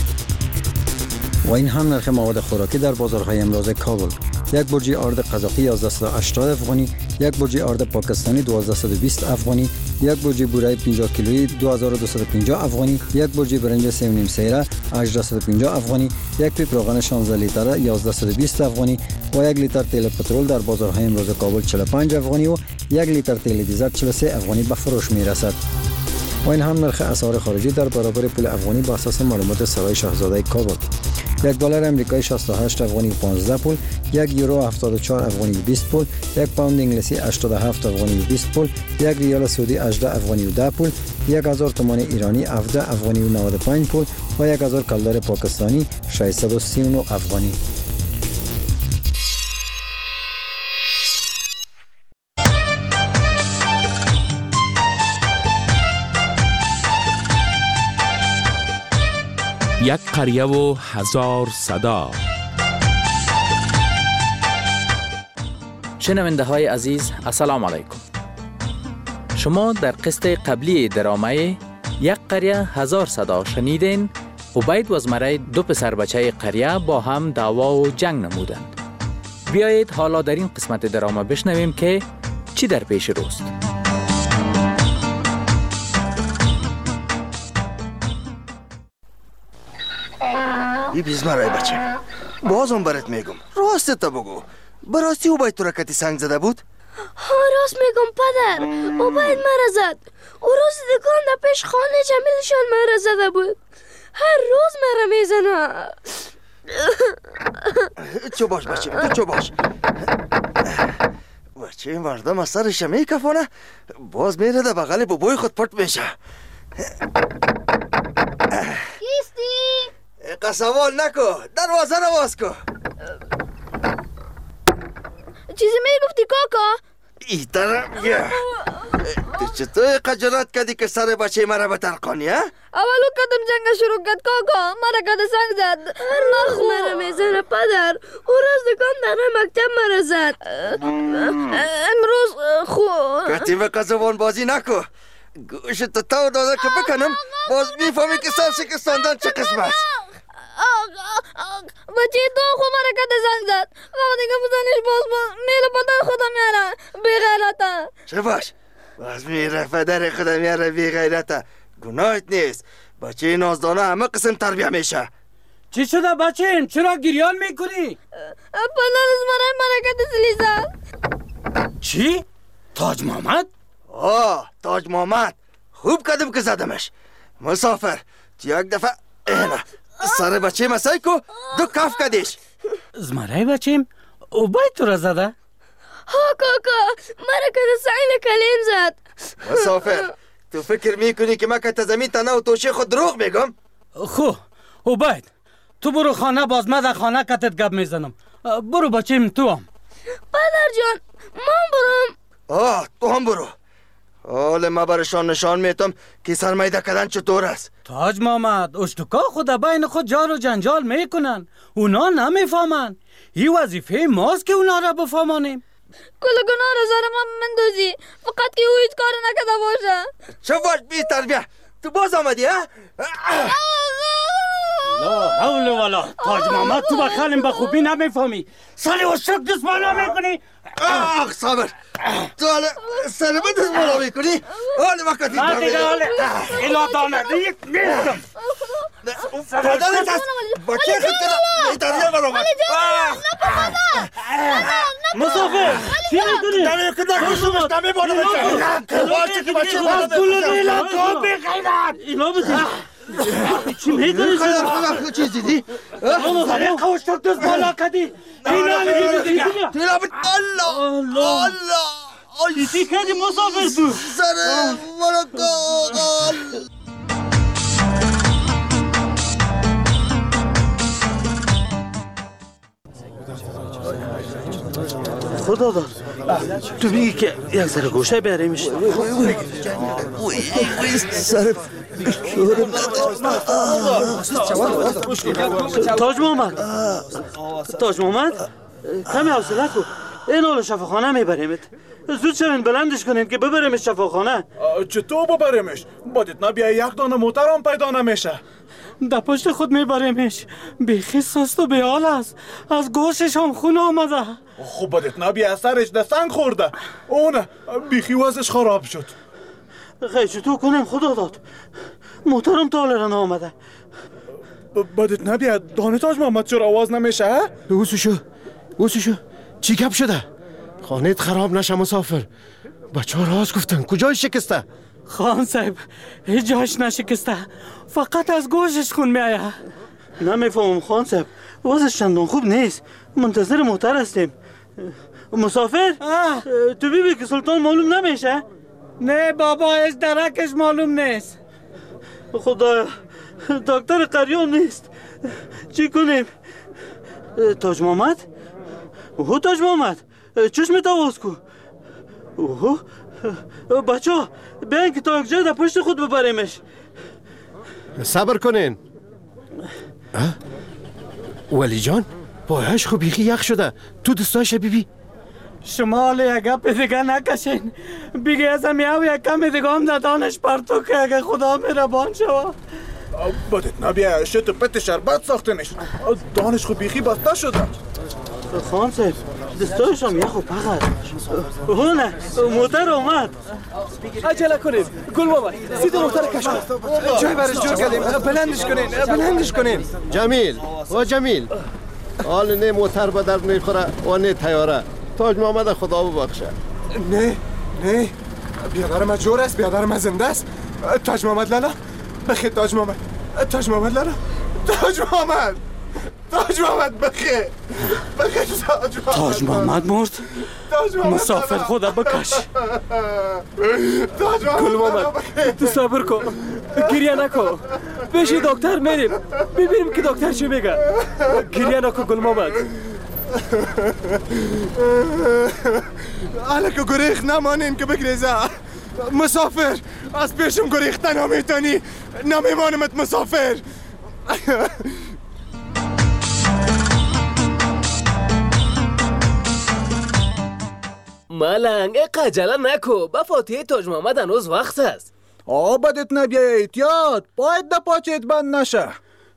Speaker 2: و این هم نرخ مواد خوراکی در بازارهای امروز کابل: یک برجی آرد قزاقی 1180 افغانی، یک برجی آرد پاکستانی 1220 افغانی، یک برجی بورای 50 کیلویی 2250 افغانی، یک برجی برنج 3.5 سیره 1850 افغانی، یک پیپ روغن 16 لیتره 1120 افغانی و یک لیتر تیل پترول در بازارهای امروز کابل 45 افغانی و یک لیتر تیل دیزل 43 افغانی به فروش میرسد. و این هم نرخ اسعار خارجی در برابر پول افغانی با اساس معلومات سرای شاهزاده کابل: یک دلار امریکایی 68 افغانی 15 پول، یک یورو 74 افغانی 20 پول، یک پوند انگلیسی 87 افغانی 20 پول، یک ریال سعودی 18 افغانی 10 پول، 1000 تومان ایرانی 17 افغانی 95 پول و 1000 کلدار پاکستانی 639 افغانی.
Speaker 18: یک قریه و هزار صدا.
Speaker 19: شنونده های عزیز، السلام علیکم. شما در قسط قبلی درامه یک قریه هزار صدا شنیدین. عبید و زمره 2 پسر بچه قریه با هم دعوا و جنگ نمودند. بیایید حالا در این قسمت دراما بشنویم که چی در پیش روست.
Speaker 20: بیز مرای بچه، بازم برات میگم راست تا بگو، براستی او باید تو رکتی سنگ زده بود؟
Speaker 21: ها راست میگم پدر، او باید مرا زد. او روز دکان در پیش خانه جمیلشان مرا زده بود. هر روز مرا میزنه.
Speaker 20: چو باش بچه، تو چو باش بچه. این مردم از سرش میکفانه، باز میره در بغل بابای خود پرت میشه.
Speaker 21: کیستی؟
Speaker 20: قسوال نکو، دروازه رو باز کو.
Speaker 21: چیزی میگفتی کاکا؟
Speaker 20: ای طرف یا تو چطور قجرات کردی که سر بچه مرا بترقانی ها؟
Speaker 21: اولو کدم جنگ شروع کرد کاکا، مرا کد سنگ زد. هر وقت مرا میزنه پدر. او روز دکان در مکتب مرا زد. امروز
Speaker 20: کتی به قزوان بازی نکو. گوشت تا داده که بکنم باز میفهمی که سر شکستاندن چه قسم است.
Speaker 21: بچه تو خود مرا کد سنگ زد. وقتی که بزنش باز میره پدر خودم میاره بی غیرته.
Speaker 20: چه باش باز میره پدر خودم میاره بی غیرته. گناهت نیست، بچه نازدانه همه قسم تربیه میشه.
Speaker 22: چی شده بچه؟ چرا گریان میکنی؟
Speaker 21: پدر از مرا کد سلی زد.
Speaker 22: چی؟ تاج محمد؟
Speaker 20: تاج محمد خوب کدم که زدمش. مسافر تو یک دفعه اینه سر بچه مسای کو دو کف کدیش.
Speaker 22: زمرای بچیم او باید تو را زده؟
Speaker 21: ها کاکا مرا کد سنگ کلیم زد.
Speaker 20: مسافر تو فکر میکنی که من که زمین تنه و توشه خود دروغ میگم؟
Speaker 22: خو او باید تو برو خانه، باز من در خانه کتت گپ میزنم. برو بچیم تو هم.
Speaker 21: پدر جان من برم.
Speaker 20: تو هم برو. حال ما برشان نشان میتم که سرمایده کردن چطور است.
Speaker 22: تاج محمد اشتکا خود بین خود جار و جنجال میکنن، اونا نمیفهمن. این وظیفه ماست که اونا را بفهمانیم.
Speaker 21: کل گناه را سر ما مندازی، فقط که او هیچ کار نکده باشه.
Speaker 20: چه باش بی تربیه، تو باز آمدی ها؟
Speaker 22: لا حول ولا. تاج محمد تو بخالیم به خوبی نمیفهمی، سالی اشتک دست بالا میکنی.
Speaker 20: صبر، تو حالا سر به دست بالا میکنی؟ حالا وقتی
Speaker 22: من دیگه حالا ایلا دانه دیگه نیستم.
Speaker 20: پدرت هست بچه خود کنه ایتالیا برامد.
Speaker 22: مسافر چی میکنی؟
Speaker 20: دمیه که در خشمش دمی بالا بچه باشه که بچه بالا
Speaker 22: بچه ایلا کن بخیرد اینا بزن. چی میکنی شما؟
Speaker 20: چیز دیدی؟
Speaker 22: سریع خوشتک دست بالا کدی. اینا میگی
Speaker 20: تیلا بید الله
Speaker 22: چی کردی مسافر تو؟
Speaker 20: سر مرکا
Speaker 22: خدا دار تو میگی که یک سر گوشه بیاریمش.
Speaker 20: سر
Speaker 22: تاج محمد کمی حوصله کو، این حال شفاخانه میبریمت. زود شوین بلندش کنین که ببریمش شفاخانه.
Speaker 23: چطور ببریمش؟ بادت نبیای یک دانه موتر هم پیدا نمیشه.
Speaker 22: در پشت خود میبریمش، بیخی سست و بیال است، از گوشش هم خون آمده.
Speaker 23: خب بادت نبیای از سرش در سنگ خورده، اونه بیخی وزش خراب شد.
Speaker 22: خیلی چطور کنیم خدا داد، موترم تالران آمده.
Speaker 23: بادت نبیای دانه تاج محمد چرا آواز نمیشه؟
Speaker 24: اوسوشو چی گپ شده؟ خانهت خراب نشه مسافر. بچه ها راست گفتن، کجای شکسته؟
Speaker 22: خان صاحب هیچ جاش نشکسته، فقط از گوشش خون میایه. نمیفهمم خان صاحب، وضعش چندان خوب نیست، منتظر موتر هستیم. مسافر تو بیبی که سلطان معلوم نمیشه؟ نه بابا هیچ درکش معلوم نیست. خدایا دکتر قریون نیست، چی کنیم؟ تاج محمد؟ اوه تاج محمد چشمت آواز کو. اوه بچه ها بیاین که تا یک جای در پشت خود ببریمش.
Speaker 24: صبر کنین. ولی جان پایش خو بیخی یخ شده، تو دستاش بیبی.
Speaker 22: شما حالا یک گپ دیگه نکشین، بیگه ازم یک کم دیگه هم دادانش پرتو که اگه خدا مهربان شوا.
Speaker 23: بادت نبیه شت و پت شربت ساختنش، دانش خو بیخی بسته شده.
Speaker 22: خان صاحب دستایش هم یخو فقط هونه موتر اومد.
Speaker 5: عجله کنیم گل بابا سید موتر کش کن.
Speaker 24: جای برش جور کردیم. بلندش کنین. جمیل و جمیل حال نه موتر به درد میخوره و نه تیاره. تاج محمد خدا ببخشه.
Speaker 6: نه بیادر جور است، بیادر زنده است. تاج محمد لالا بخیر. تاج محمد لالا. تاج محمد بخیر.
Speaker 22: تاج محمد مرد. مسافر خدا بکش.
Speaker 5: گل محمد تو صبر کن، گریه نکن، پیش دکتر میریم ببینیم که دکتر چی میگه. گریه نکن گل محمد.
Speaker 6: حالا که گریخ نمانین که بگریزه. مسافر از پیشم گریخته نمیتونی. نمیمانمت مسافر.
Speaker 5: ملنگ عجله نکو، به فاتحه تاج محمد هنوز وقت است.
Speaker 24: بدت نبیه احتیاط، باید ده پاچت بند نشه.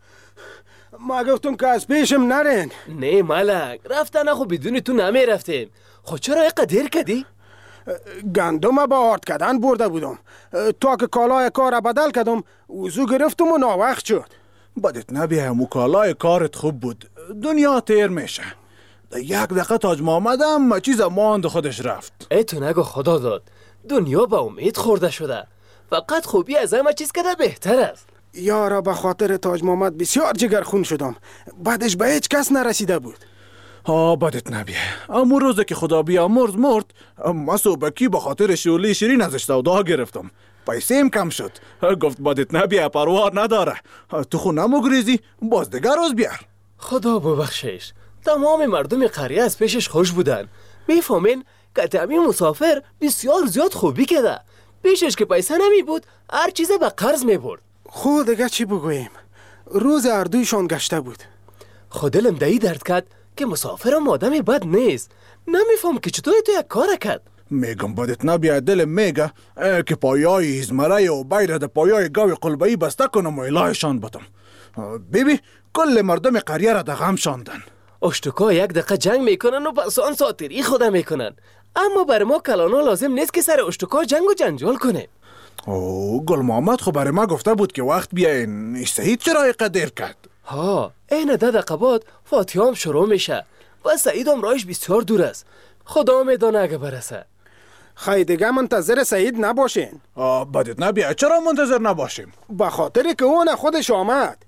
Speaker 6: ما گفتم که از پیشم نرین.
Speaker 5: نه ملنگ رفتن خو بدون تو نمی رفتیم. خود چرا اینقدر دیر کردی؟
Speaker 6: گندم با آرد کردن برده بودم. تا که کالای کار بدل کردم وضو گرفتم و ناوقت شد.
Speaker 24: بدت نبیه مکالای کارت خوب بود. دنیا تیر میشه. یک دقیقه تاج محمد هم چیز ماند خودش رفت.
Speaker 5: ای تو نگو خدا داد. دنیا با امید خورده شده. فقط خوبی از همه چیز کده بهتر است.
Speaker 6: یارا به خاطر تاج محمد بسیار جگرخون شدم. بعدش به هیچ کس نرسیده بود.
Speaker 24: بدت نبیه. اما روزه که خدا بیامرز مرد، ما صوبکی به خاطر شولی شیرین ازش سودا گرفتم. پیسیم کم شد. گفت بدت نبیه پروار نداره. تو خو نمگریزی باز دیگر روز بیار.
Speaker 5: خدا ببخشش. تمام مردم قریه از پیشش خوش بودن. میفهمین که تامی مسافر بسیار زیاد خوبی کده. پیشش که پیسه نمی بود هر چیزه به قرض می برد.
Speaker 6: خود دیگه چی بگوییم؟ روز اردویشان گشته بود.
Speaker 5: خود دلم دایی درد کرد که مسافرم آدم بد نیست. نمیفهم که چطور تو یک کار کرد.
Speaker 24: میگم بدت نبیه دلم میگه که پایای ازمره و باید پایای گاوی قلبهی بسته کنم و الهشان بتم. بیبی کل مردم قریه را دغم شاندن.
Speaker 5: اشتکا یک دقیقه جنگ میکنن و پس آن ساتری خدا میکنن. اما بر ما کلانا لازم نیست که سر اشتکا جنگ و جنجال کنه.
Speaker 24: گل محمد خو برای ما گفته بود که وقت بیاین. سعید چرا اینقدر دیر کرد؟
Speaker 5: این 10 دقیقه بعد فاتحه هم شروع میشه و سعید هم راهش بسیار دور است. خدا میدانه اگه برسه.
Speaker 6: خیلی دیگه منتظر سعید نباشین.
Speaker 24: بدت نبیه چرا منتظر نباشیم؟
Speaker 6: به خاطر که اون خودش آمد.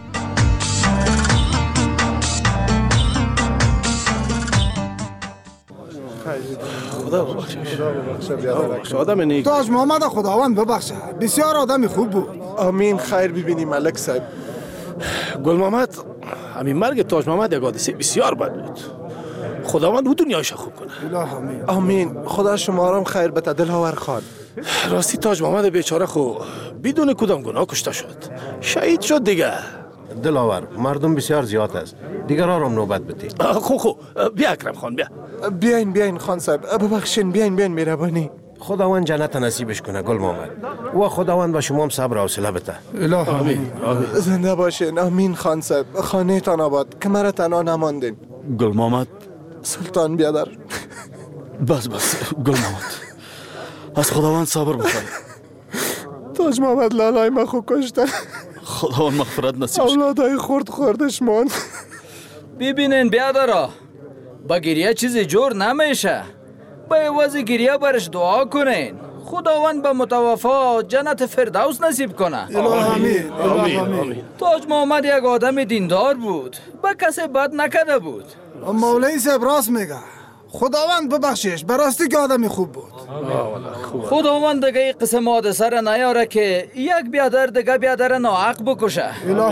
Speaker 24: خدا ببخشه آدم نیک.
Speaker 6: تاج محمد خداوند ببخشه. بسیار آدمی خوب بود.
Speaker 24: آمین. خیر ببینیم ملک صاحب.
Speaker 22: گل محمد همین مرگ تاج محمد یک حادثه بسیار بد بود. خداوند او دنیایش خوب کنه.
Speaker 24: آمین. خدا شما را خیر بده دل‌آور خان.
Speaker 22: راستی تاج محمد بیچاره خو بدون کدام گناه کشته شد. شهید شد دیگه.
Speaker 24: دل‌آور مردم بسیار زیاد است. دیگر آرام نوبت بدید.
Speaker 22: خو بیا اکرم خان بیا.
Speaker 24: بیاین خان صاحب. ببخشین بیاین مهربانی. خداوند جنت نصیبش کنه گل محمد و خداوند به شما هم صبر و حوصله بده.
Speaker 22: آمین.
Speaker 24: زنده باشین. آمین خان صاحب. خانه تان آباد که مرا تنها نماندین.
Speaker 22: گل محمد
Speaker 24: سلطان بیادر.
Speaker 22: بس گل محمد از خداوند صبر بخوای.
Speaker 24: تاج محمد لالای ما خو کشتن.
Speaker 22: خداوند مغفرت نصیب شه.
Speaker 24: اولادای خوردش ماند.
Speaker 8: ببینین بیادرا با گریه چیزی جور نمیشه. با عوض گریه برش دعا کنین. خداوند به متوفا جنت فردوس نصیب کنه.
Speaker 22: آمین.
Speaker 8: تاج محمد یک آدم دیندار بود. با کسی بد نکرده بود.
Speaker 6: مولوی صاحب راست میگه. خداوند ببخشش. براستی که آدمی خوب بود.
Speaker 8: خداوند دیگه این قسم حادثه را نیاره که یک بیادر دیگه بیادر ناحق بکشه.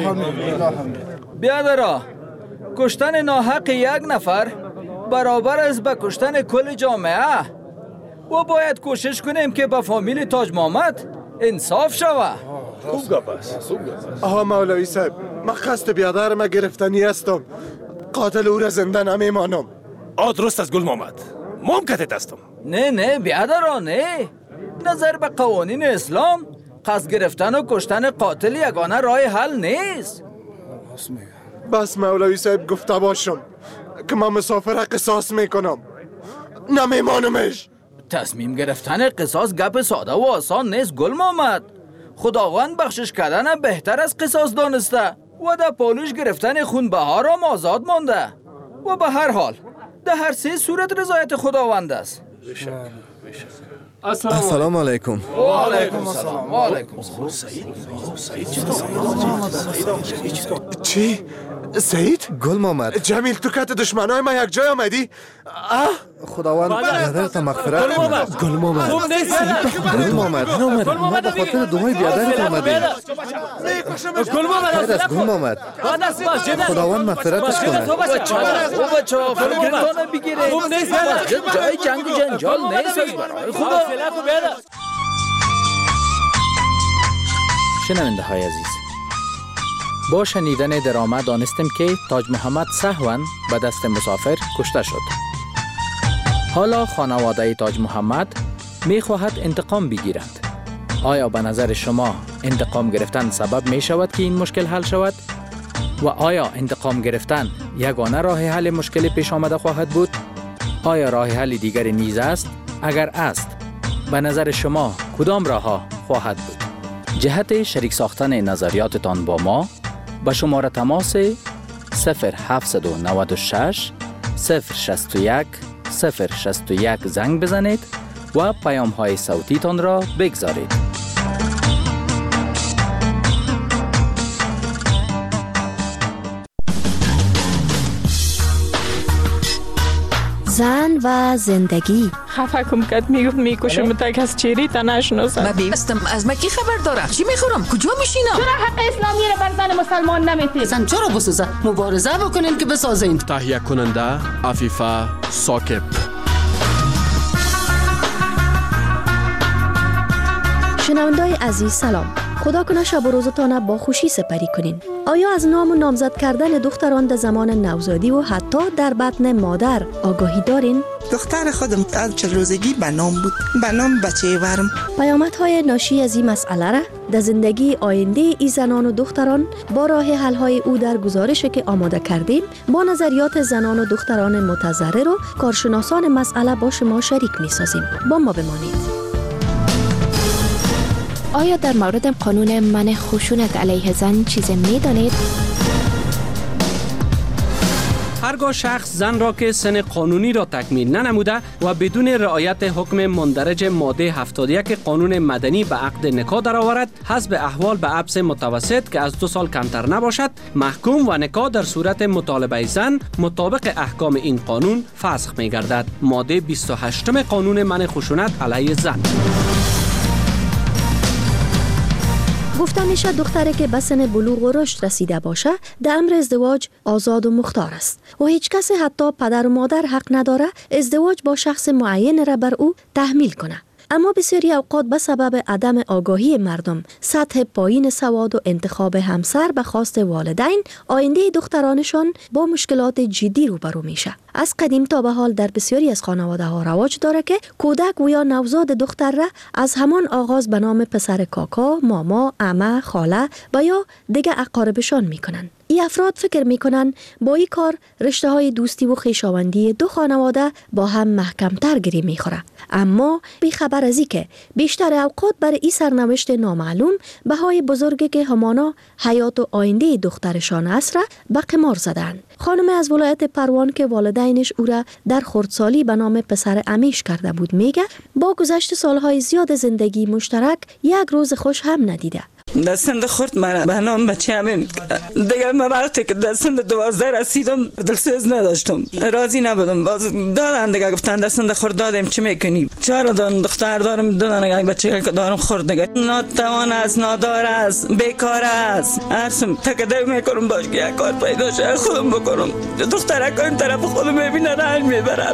Speaker 8: بیادرا کشتن ناحق یک نفر برابر است به کشتن کل جامعه و باید کوشش کنیم که به فامیل تاج محمد انصاف شوه.
Speaker 24: خوب گپ است. مولوی صاحب من قصد بیادر ما گرفتنی هستم. قاتل او را زنده نمیمانم.
Speaker 22: درست از گل محمد ممکنت هستم.
Speaker 8: نه بیادرا نه. نظر به قوانین اسلام قصد گرفتن و کشتن قاتل یگانه راه حل نیست.
Speaker 24: بس مولوی صاحب گفته باشم.
Speaker 6: که من مسافر قصاص میکنم، نمیمانمش.
Speaker 8: تصمیم گرفتن قصاص گپ ساده و آسان نیست گل محمد. خداوند بخشش کردن بهتر از قصاص دانسته و در پالوش گرفتن خونبها را آزاد مانده و به هر حال در هر سه صورت رضایت خداوند است.
Speaker 3: السلام علیکم.
Speaker 8: و علیکم السلام. و علیکم
Speaker 6: چی؟ سعید؟
Speaker 3: گل محمد.
Speaker 6: جمیل تو کت دشمنای ما یک جای آمدی؟
Speaker 3: خداوند بیادرت مغفرت کنه. گل محمد. گل محمد. ما به خاطر دعای بیادرت آمدیم. خیر است گل محمد. خداوند مغفرتش کنه.
Speaker 8: بچه ها فرمانتانه بگیره. جای جنگ و جنجال نیست از برای خدا. شنونده های عزیز، با شنیدن درامه دانستیم که تاج محمد سهواً به دست مسافر کشته شد. حالا خانواده تاج محمد می خواهد انتقام بگیرند. آیا به نظر شما انتقام گرفتن سبب می شود که این مشکل حل شود؟ و آیا انتقام گرفتن یگانه راه حل مشکل پیش آمده خواهد بود؟ آیا راه حل دیگری نیز است؟ اگر است، به نظر شما کدام راه ها خواهد بود؟ جهت شریک ساختن نظریاتتان با ما به شماره تماس 0796 061 061 زنگ بزنید و پیام های صوتی تان را بگذارید.
Speaker 12: زن و زندگی.
Speaker 9: خفه کم کد میگفت میکشم تک از چیری تا نشناسم.
Speaker 10: من بیستم از من کی خبر داره؟ چی میخورم؟ کجا میشینم؟
Speaker 9: چرا حق اسلامی رو بر زن مسلمان نمیتید؟
Speaker 10: زن چرا بسازه؟ مبارزه بکنین که بسازین.
Speaker 18: تهیه کننده عفیفه ساکب.
Speaker 12: شنونده‌های عزیز سلام. خدا کنه شب و روزتان با خوشی سپری کنین. آیا از نام و نامزد کردن دختران در زمان نوزادی و حتی در بطن مادر آگاهی دارین؟
Speaker 11: دختر خودم از 4 روزگی به نام بود. به نام بچه ورم.
Speaker 12: پیامدهای ناشی از این مسئله را در زندگی آینده ای زنان و دختران با راه حل‌های او در گزارشی که آماده کردیم با نظریات زنان و دختران متضرر و کارشناسان مسئله با شما شریک می‌سازیم. با ما بمانید.
Speaker 25: آیا در مورد قانون منع خشونت علیه زن چیزی می‌دانید؟
Speaker 26: هرگاه شخص زن را که سن قانونی را تکمیل ننموده و بدون رعایت حکم مندرج ماده 71 قانون مدنی به عقد نکاح درآورد، حسب احوال به حبس متوسط که از 2 سال کمتر نباشد، محکوم و نکاح در صورت مطالبه زن مطابق احکام این قانون فسخ می‌گردد. ماده 28 قانون منع خشونت علیه زن.
Speaker 12: گفته میشه دختری که به سن بلوغ و رشد رسیده باشه در امر ازدواج آزاد و مختار است و هیچ کسی حتی پدر و مادر حق نداره ازدواج با شخص معین را بر او تحمیل کنه. اما بسیاری اوقات به سبب عدم آگاهی مردم، سطح پایین سواد و انتخاب همسر به خواست والدین، آینده دخترانشان با مشکلات جدی روبرو میشه. از قدیم تا به حال در بسیاری از خانواده ها رواج داره که کودک و یا نوزاد دختر را از همان آغاز به نام پسر کاکا، ماما، عمه، خاله و یا دیگه اقاربشان میکنن. این افراد فکر میکنن با این کار رشته های دوستی و خویشاوندی دو خانواده با هم محکمتر گری میخوره. اما بی خبر از که بیشتر اوقات برای این سرنوشت نامعلوم بهای بزرگی که همانا حیات و آینده دخترشان است را به قمار زدن. خانم از ولایت پروان که والدینش او را در خردسالی به نام پسر امیش کرده بود میگه با گذشت سالهای زیاد زندگی مشترک یک روز خوش هم ندیده.
Speaker 11: در سن خورد من به نام بچه همین دیگر من وقتی که در سن 12 رسیدم دلسوز نداشتم، راضی نبودم. باز دادن دیگه گفتن در سن خورد دادیم چی میکنی؟ چرا دختر دارم دادن یک بچه که دارم خورد دیگه ناتوان است، نادار است، بیکار است. ارسم تکده میکنم باش که یک کار پیدا شه خودم بکنم. دختر که این طرف خودم میبینه رنج میبرم.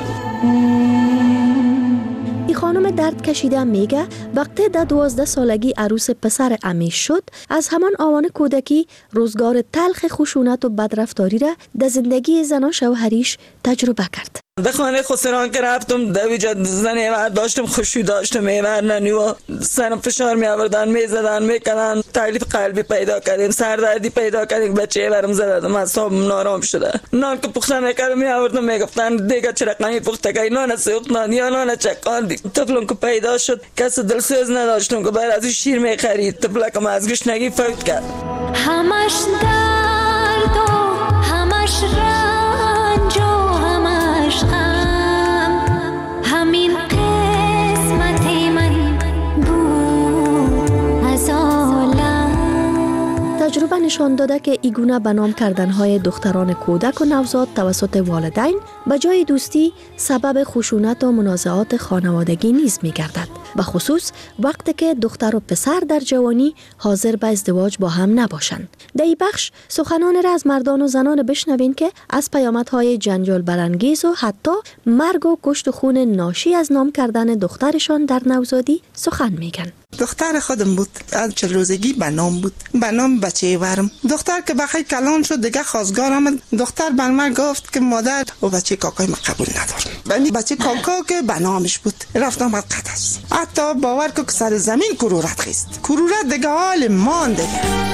Speaker 12: این خانم درد کشیده میگه وقتی در 12 سالگی عروس پسر امیش شد، از همان آوان کودکی روزگار تلخ خشونت و بدرفتاری را در زندگی زن و شوهریش تجربه کرد.
Speaker 11: به خانه خسران که رفتم دویجا زن داشتم خوشی داشتم میورنن و سرم فشار می آوردن میزدن میکنن تکلیف قلبی پیدا کردیم سردردی پیدا کردیم بچه برم زدم اعصابم نارام شده نان که پخته میکردم می آوردم میگفتن دیگه چرا قنی پخته کردی نان سوختن یا نان چکاندی طفلم که پیدا شد کس دلسوز نداشتم که بعد از شیر میخرید طفلکم از گشنگی فوت کرد
Speaker 7: همش درد و همش رنج و همش غم همین قسمت من بود از عالم.
Speaker 12: تجربه نشان داده که ایگونه به نام کردنهای دختران کودک و نوزاد توسط والدین به جای دوستی سبب خشونت و منازعات خانوادگی نیز می گردد. به خصوص وقتی که دختر و پسر در جوانی حاضر به ازدواج با هم نباشند. در این بخش سخنان را از مردان و زنان بشنوین که از پیامدهای جنجال برانگیز و حتی مرگ و کشت و خون ناشی از نام کردن دخترشان در نوزادی سخن میگن.
Speaker 13: دختر خودم بود، از 40 روزگی به نام بود، به نام بچه ورم. دختر که بخی کلان شد دیگه خواستگار آمد. دختر بر من گفت که مادر و بچه کاکای من قبول ندارم. ولی بچه کاکا که به نامش بود رفتم از قدس. حتی باور که سر زمین کرورت خیست. کرورت دیگه حال مانده.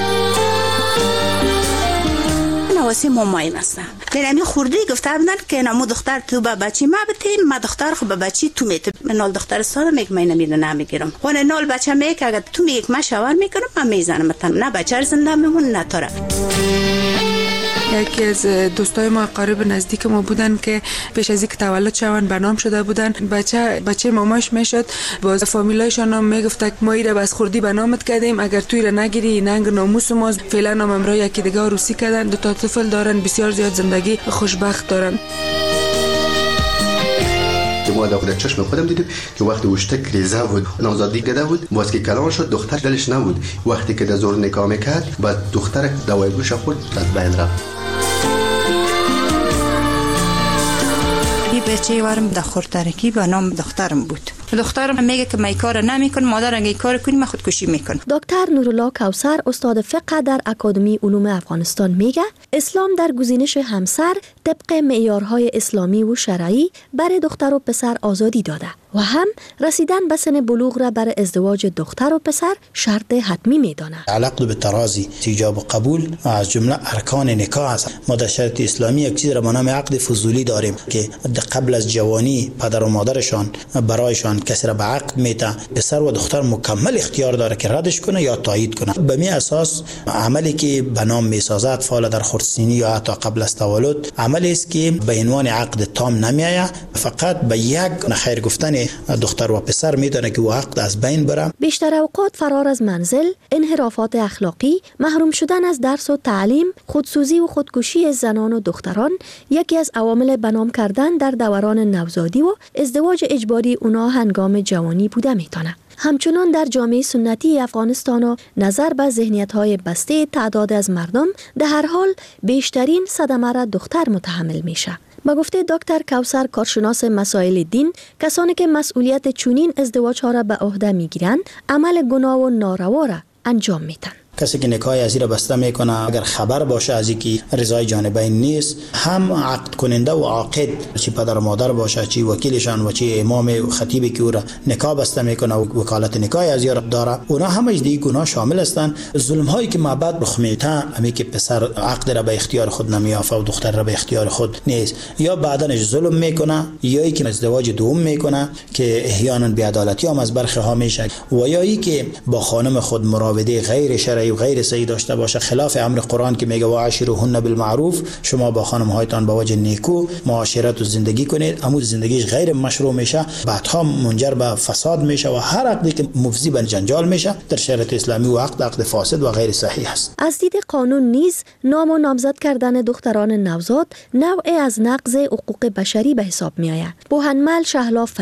Speaker 14: نواسی مامایم هستم. لیلامی خوردی گفته بودن که نمو دختر تو با بچی ما بتیم ما دختر خو با بچی تو میت. من نال دختر سالم یک ماه نمیگیرم. و نال بچه میک اگر تو میک ما شوار میکنم من میزنم مثلا نه بچه زنده میمون نه تو را.
Speaker 15: یکی از دوستای ما قریب نزدیک ما بودن که پیش از اینکه تولد شوند به نام شده بودن بچه ماماش میشد باز فامیلایشان هم میگفت که ما ایره بس خوردی به نامت کردیم اگر توی را نگیری ننگ ناموس ما فعلا هم امرای یکی دیگه عروسی کردن 2 تا طفل دارن بسیار زیاد زندگی خوشبخت دارن.
Speaker 16: ما در چشم خودم دیدم که وقتی وشتک ریزه بود نوزادی گده بود باز که کلان شد دختر دلش نبود وقتی که در زور نکاح میکرد بعد دختر دوای گوش خورد از بین رفت.
Speaker 14: بچه ورم در خورترکی به نام دخترم بود. دخترم میگه که من کار نمیکنم مادر اگه کار کنی من خودکشی میکنم.
Speaker 12: دکتر نورالله کوثر استاد فقه در اکادمی علوم افغانستان میگه اسلام در گزینش همسر طبق معیارهای اسلامی و شرعی برای دختر و پسر آزادی داده و هم رسیدن به سن بلوغ را برای ازدواج دختر و پسر شرط حتمی میدانه.
Speaker 17: علاقه به ترازی ایجاب و قبول از جمله ارکان نکاح است. ما در شریعت اسلامی یک چیز را به نام عقد فضولی داریم که قبل از جوانی پدر و مادرشان برایشان کسی را به عقد میته پسر و دختر مکمل اختیار داره که ردش کنه یا تایید کنه. به می اساس عملی که به نام میسازد فعال در خردسینی یا حتی قبل از تولد عملی است که به عنوان عقد تام نمیآید فقط به یک خیر گفتن دختر و پسر میدونه که او عقد از بین بره.
Speaker 12: بیشتر اوقات فرار از منزل، انحرافات اخلاقی، محروم شدن از درس و تعلیم، خودسوزی و خودکشی زنان و دختران یکی از عوامل به نام کردن در دوران نوزادی و ازدواج اجباری اونا هنگام جوانی بوده میتونه. همچنان در جامعه سنتی افغانستان و نظر به ذهنیت‌های بسته تعداد از مردم در هر حال بیشترین صدمه را دختر متحمل میشه. با گفته دکتر کوثر کارشناس مسائل دین کسانی که مسئولیت چنین ازدواج‌ها را به عهده میگیرند عمل گناه و ناروا را انجام میدن.
Speaker 17: کسی که نکاح از این را بسته میکنه اگر خبر باشه از اینکه رضای جانبین نیست هم عقد کننده و عاقد چی پدر و مادر باشه چی وکیلشان و چی امام و خطیبی که او را نکاح بسته میکنه و وکالت نکاح از این را داره اونا همه از دیگه گناه شامل هستند. ظلم هایی که ما بعد رخ میده همین که پسر عقد را به اختیار خود نمیافه و دختر را به اختیار خود نیست یا بعدنش ظلم میکنه یا اینکه ازدواج دوم میکنه که احیانا بی‌عدالتی هم از برخی ها میشه و یا اینکه با خانم خود مراوده غیر شرعی و غیر صحیح داشته باشه خلاف امر قرآن که میگه وعاشروهن بالمعروف شما با خانم هایتان با وجه نیکو معاشرت و زندگی کنید اما زندگیش غیر مشروع میشه بعدها منجر به فساد میشه و هر عقدی که مفضی به جنجال میشه در شریعت اسلامی و عقد فاسد و غیر صحیح است.
Speaker 12: از دید قانون نیز نام و نامزد کردن دختران نوزاد نوعی از نقض حقوق بشری به حساب می آید. بوهنمل شهلا فرید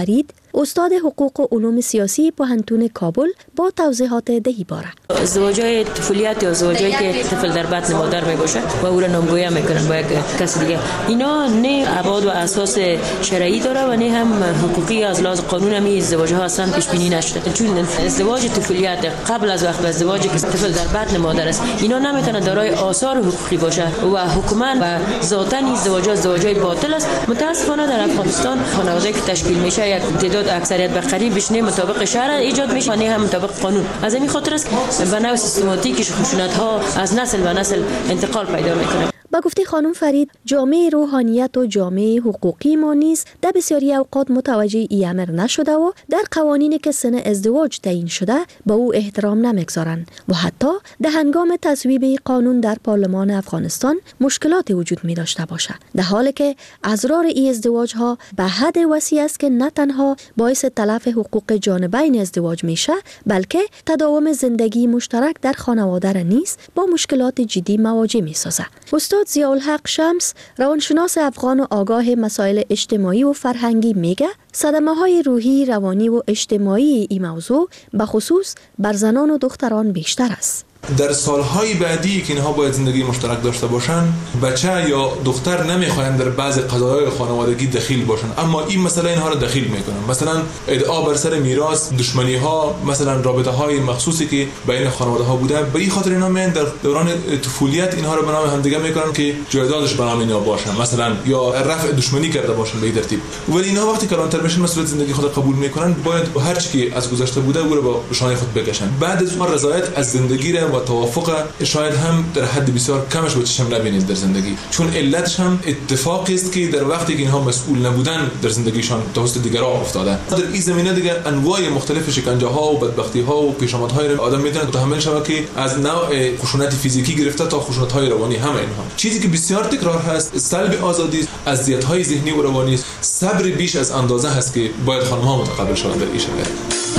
Speaker 12: استاد حقوق و علوم سیاسی پوهنتون کابل با توضیحات دهی باره.
Speaker 1: ازدواج‌های طفولیت یا ازدواج‌هایی که طفل در بطن مادر میباشه و او را نامگویی میکنن با یک کس دیگه، اینا نه ابعاد و اساس شرعی داره و نه هم حقوقی از لحاظ قانون هم ازدواج‌ها اصلا پیش بینی نشده. چون ازدواج طفولیت قبل از وقت ازدواجی که طفل در بطن مادر است، اینا نمیتونه دارای آثار حقوقی باشه و حکومت و ذاتاً ازدواج‌های باطل است. متاسفانه در افغانستان خانواده که تشکیل میشه یک تعداد اکثریت به قریبش نه مطابق شرع ایجاد میشه و نه هم مطابق قانون. از این خاطر است به نوع سیستماتیک خشونت‌ها از نسل به نسل انتقال پیدا میکنه.
Speaker 12: با گفته خانم فرید، جامعه روحانیت و جامعه حقوقی ما نیز در بسیاری اوقات متوجه ای امر نشده و در قوانینی که سن ازدواج تعیین شده به او احترام نمیگذارند و حتی در هنگام تصویب قانون در پارلمان افغانستان مشکلات وجود می داشته باشه، در حالی که اضرار ای ازدواج ها به حد وسیع است که نه تنها باعث تلف حقوق جانبین ازدواج میشه، بلکه تداوم زندگی مشترک در خانواده را نیز با مشکلات جدی مواجه می سازه. استاد ضیاءالحق شمس، روانشناس افغان و آگاه مسائل اجتماعی و فرهنگی میگه صدمه‌های روحی، روانی و اجتماعی این موضوع به خصوص بر زنان و دختران بیشتر است.
Speaker 2: در سالهای بعدی که اینها باید زندگی مشترک داشته باشن، بچه یا دختر نمیخواین در بعض قضایای خانوادگی دخیل باشن، اما این مسئله اینها را دخیل میکنن. مثلا ادعا بر سر میراث، دشمنی ها، مثلا رابطه های مخصوصی که بین خانواده ها بوده، به این خاطر اینا میان در دوران طفولیت اینها را به نام همدیگه میکنن که جایدادش به نام اینا باشه، مثلا یا رفع دشمنی کرده باشن به این ترتیب. ولی اینها وقتی کلانتر بشن مسئولیت زندگی خود قبول میکنن، باید هر چی که از گذشته بوده او را با شانه خود بکشن. بعد از اون رضایت از زندگی و توافق شاید هم در حد بسیار کمش با چشم نبینید در زندگی، چون علتش هم اتفاقی است که در وقتی که اینها مسئول نبودن در زندگیشان توسط دیگران افتاده. در این زمینه دیگه انواع مختلف شکنجه ها و بدبختی ها و پیشامدهای را آدم میتونه متحمل شود که از نوع خشونت فیزیکی گرفته تا خشونت های روانی همه اینها. چیزی که بسیار تکرار هست، سلب آزادی، اذیت های ذهنی و روانی، صبر بیش از اندازه هست که باید خانم ها متقبل شوند در این شرایط.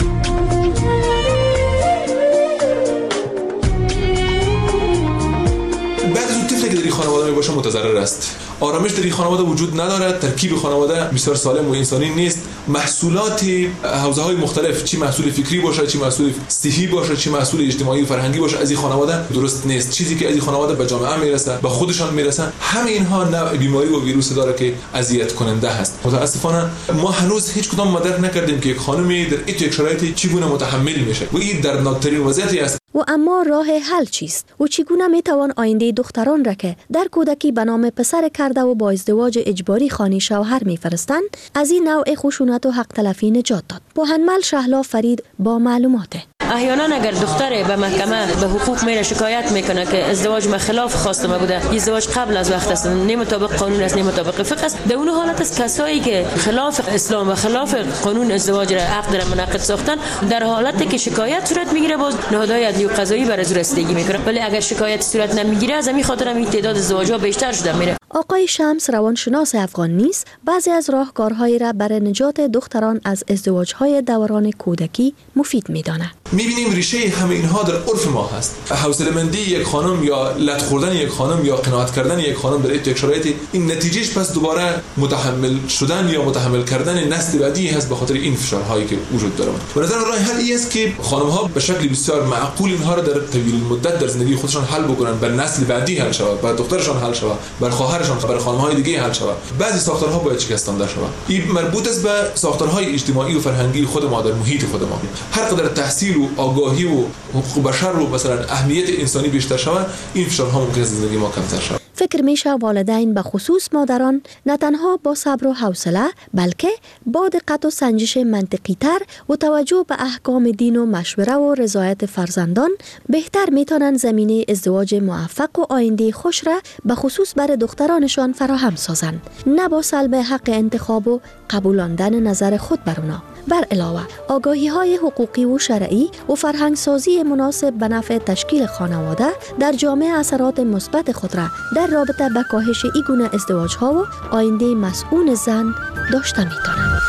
Speaker 2: خانواده باشه متضرر است. آرامش در این خانواده وجود ندارد، ترکیب خانواده بسیار سالم و انسانی نیست. محصولات حوزه های مختلف، چی محصول فکری باشه، چی محصول صحی باشه، چی محصول اجتماعی و فرهنگی باشه، از این خانواده درست نیست. چیزی که از این خانواده به جامعه میرسه، به خودشان میرسه، همه اینها نوع بیماری و ویروس داره که اذیت کننده هست. متاسفانه ما هنوز هیچ کدام مدرک نکردیم که یک خانمی در این شرایطی چگونه متحمل میشه و این دردناکترین وضعیتی است.
Speaker 12: و اما راه حل چیست و چگونه میتوان آینده دختران را که در کودکی به نام پسر کرده و با ازدواج اجباری خانه شوهر میفرستند از این نوع خشونت و حق تلفی نجات داد؟ پوهنمل شهلا فرید با معلوماته.
Speaker 1: احیانا اگر دختر به محکمه به حقوق میره شکایت میکنه که ازدواج ما خلاف خواستم بوده، ازدواج قبل از وقت است، نه مطابق قانون است، نه مطابق فقه است، در اون حالت است کسایی که خلاف اسلام و خلاف قانون ازدواج را عقد را منعقد ساختن، در حالتی که شکایت صورت میگیره باز نهادهای عدلی و قضایی بر از رسیدگی میکنه. ولی اگر شکایت صورت نمیگیره، از همین خاطر هم تعداد ازدواج‌ها بیشتر شده میره.
Speaker 12: آقای شمس، روانشناس افغان نیز بعضی از راهکارهایی را برای نجات دختران از ازدواج‌های دوران کودکی مفید می‌داند.
Speaker 2: می‌بینیم ریشه همه اینها در عرف ما هست. حوصله‌مندی یک خانم یا لط خوردن یک خانم یا قناعت کردن یک خانم در یک شرایطی، این نتیجهش پس دوباره متحمل شدن یا متحمل کردن نسل بعدی هست به خاطر این فشارهایی که وجود داره. به نظر راه حل است که خانم‌ها به شکل بسیار معقول اینها را در طویل مدت در زندگی خودشان حل بکنن، بر نسل بعدی حل شود، بر دخترشان حل شود، بر خواهرشان، بر خانم‌های دیگه حل شود. بعضی ساختارها باید شکستانده شود. این مربوط است به ساختارهای اجتماعی و فرهنگی خود ما در محیط خود ما. هر قدر تحصیل و آگاهی و حقوق بشر و مثلا اهمیت انسانی بیشتر شود، این فشارها ممکن است زندگی ما کمتر شود.
Speaker 12: فکر میشه والدین به خصوص مادران نه تنها با صبر و حوصله بلکه با دقت و سنجش منطقی تر و توجه به احکام دین و مشوره و رضایت فرزندان بهتر میتونن زمینه ازدواج موفق و آینده خوش را به خصوص برای دخترانشان فراهم سازند، نه با سلب حق انتخاب و قبولاندن نظر خود بر اونا. بر علاوه آگاهی های حقوقی و شرعی و فرهنگ سازی مناسب به نفع تشکیل خانواده در جامعه اثرات مثبت خود را در رابطه با کاهش این گونه ازدواج ها و آینده مسئول زن داشته میتونند.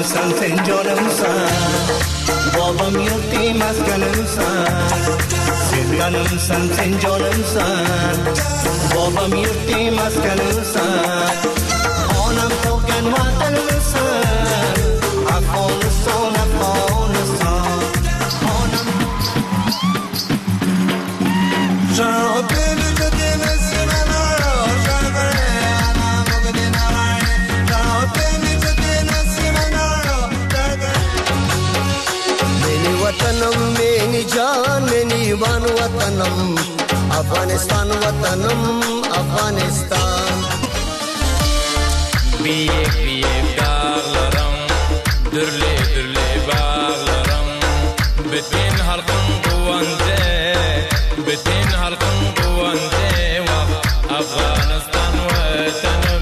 Speaker 4: سن فنجانم سن بابام یورتی مسکنم سن سیدگانم سن فنجانم سن بابام یورتی مسکنم سن آنم توکن وطنم سن افغانستان افغانستان آنم वतनम मेरी जान मेरी वान वतनम अफगानिस्तान वतनम अफगानिस्तान
Speaker 5: बिये बिये bağlarım dürle dürle bağlarım bütün halkın kuvvende bütün halkın kuvvende Afganistan vatanım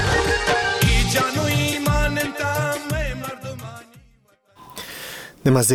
Speaker 19: نمازده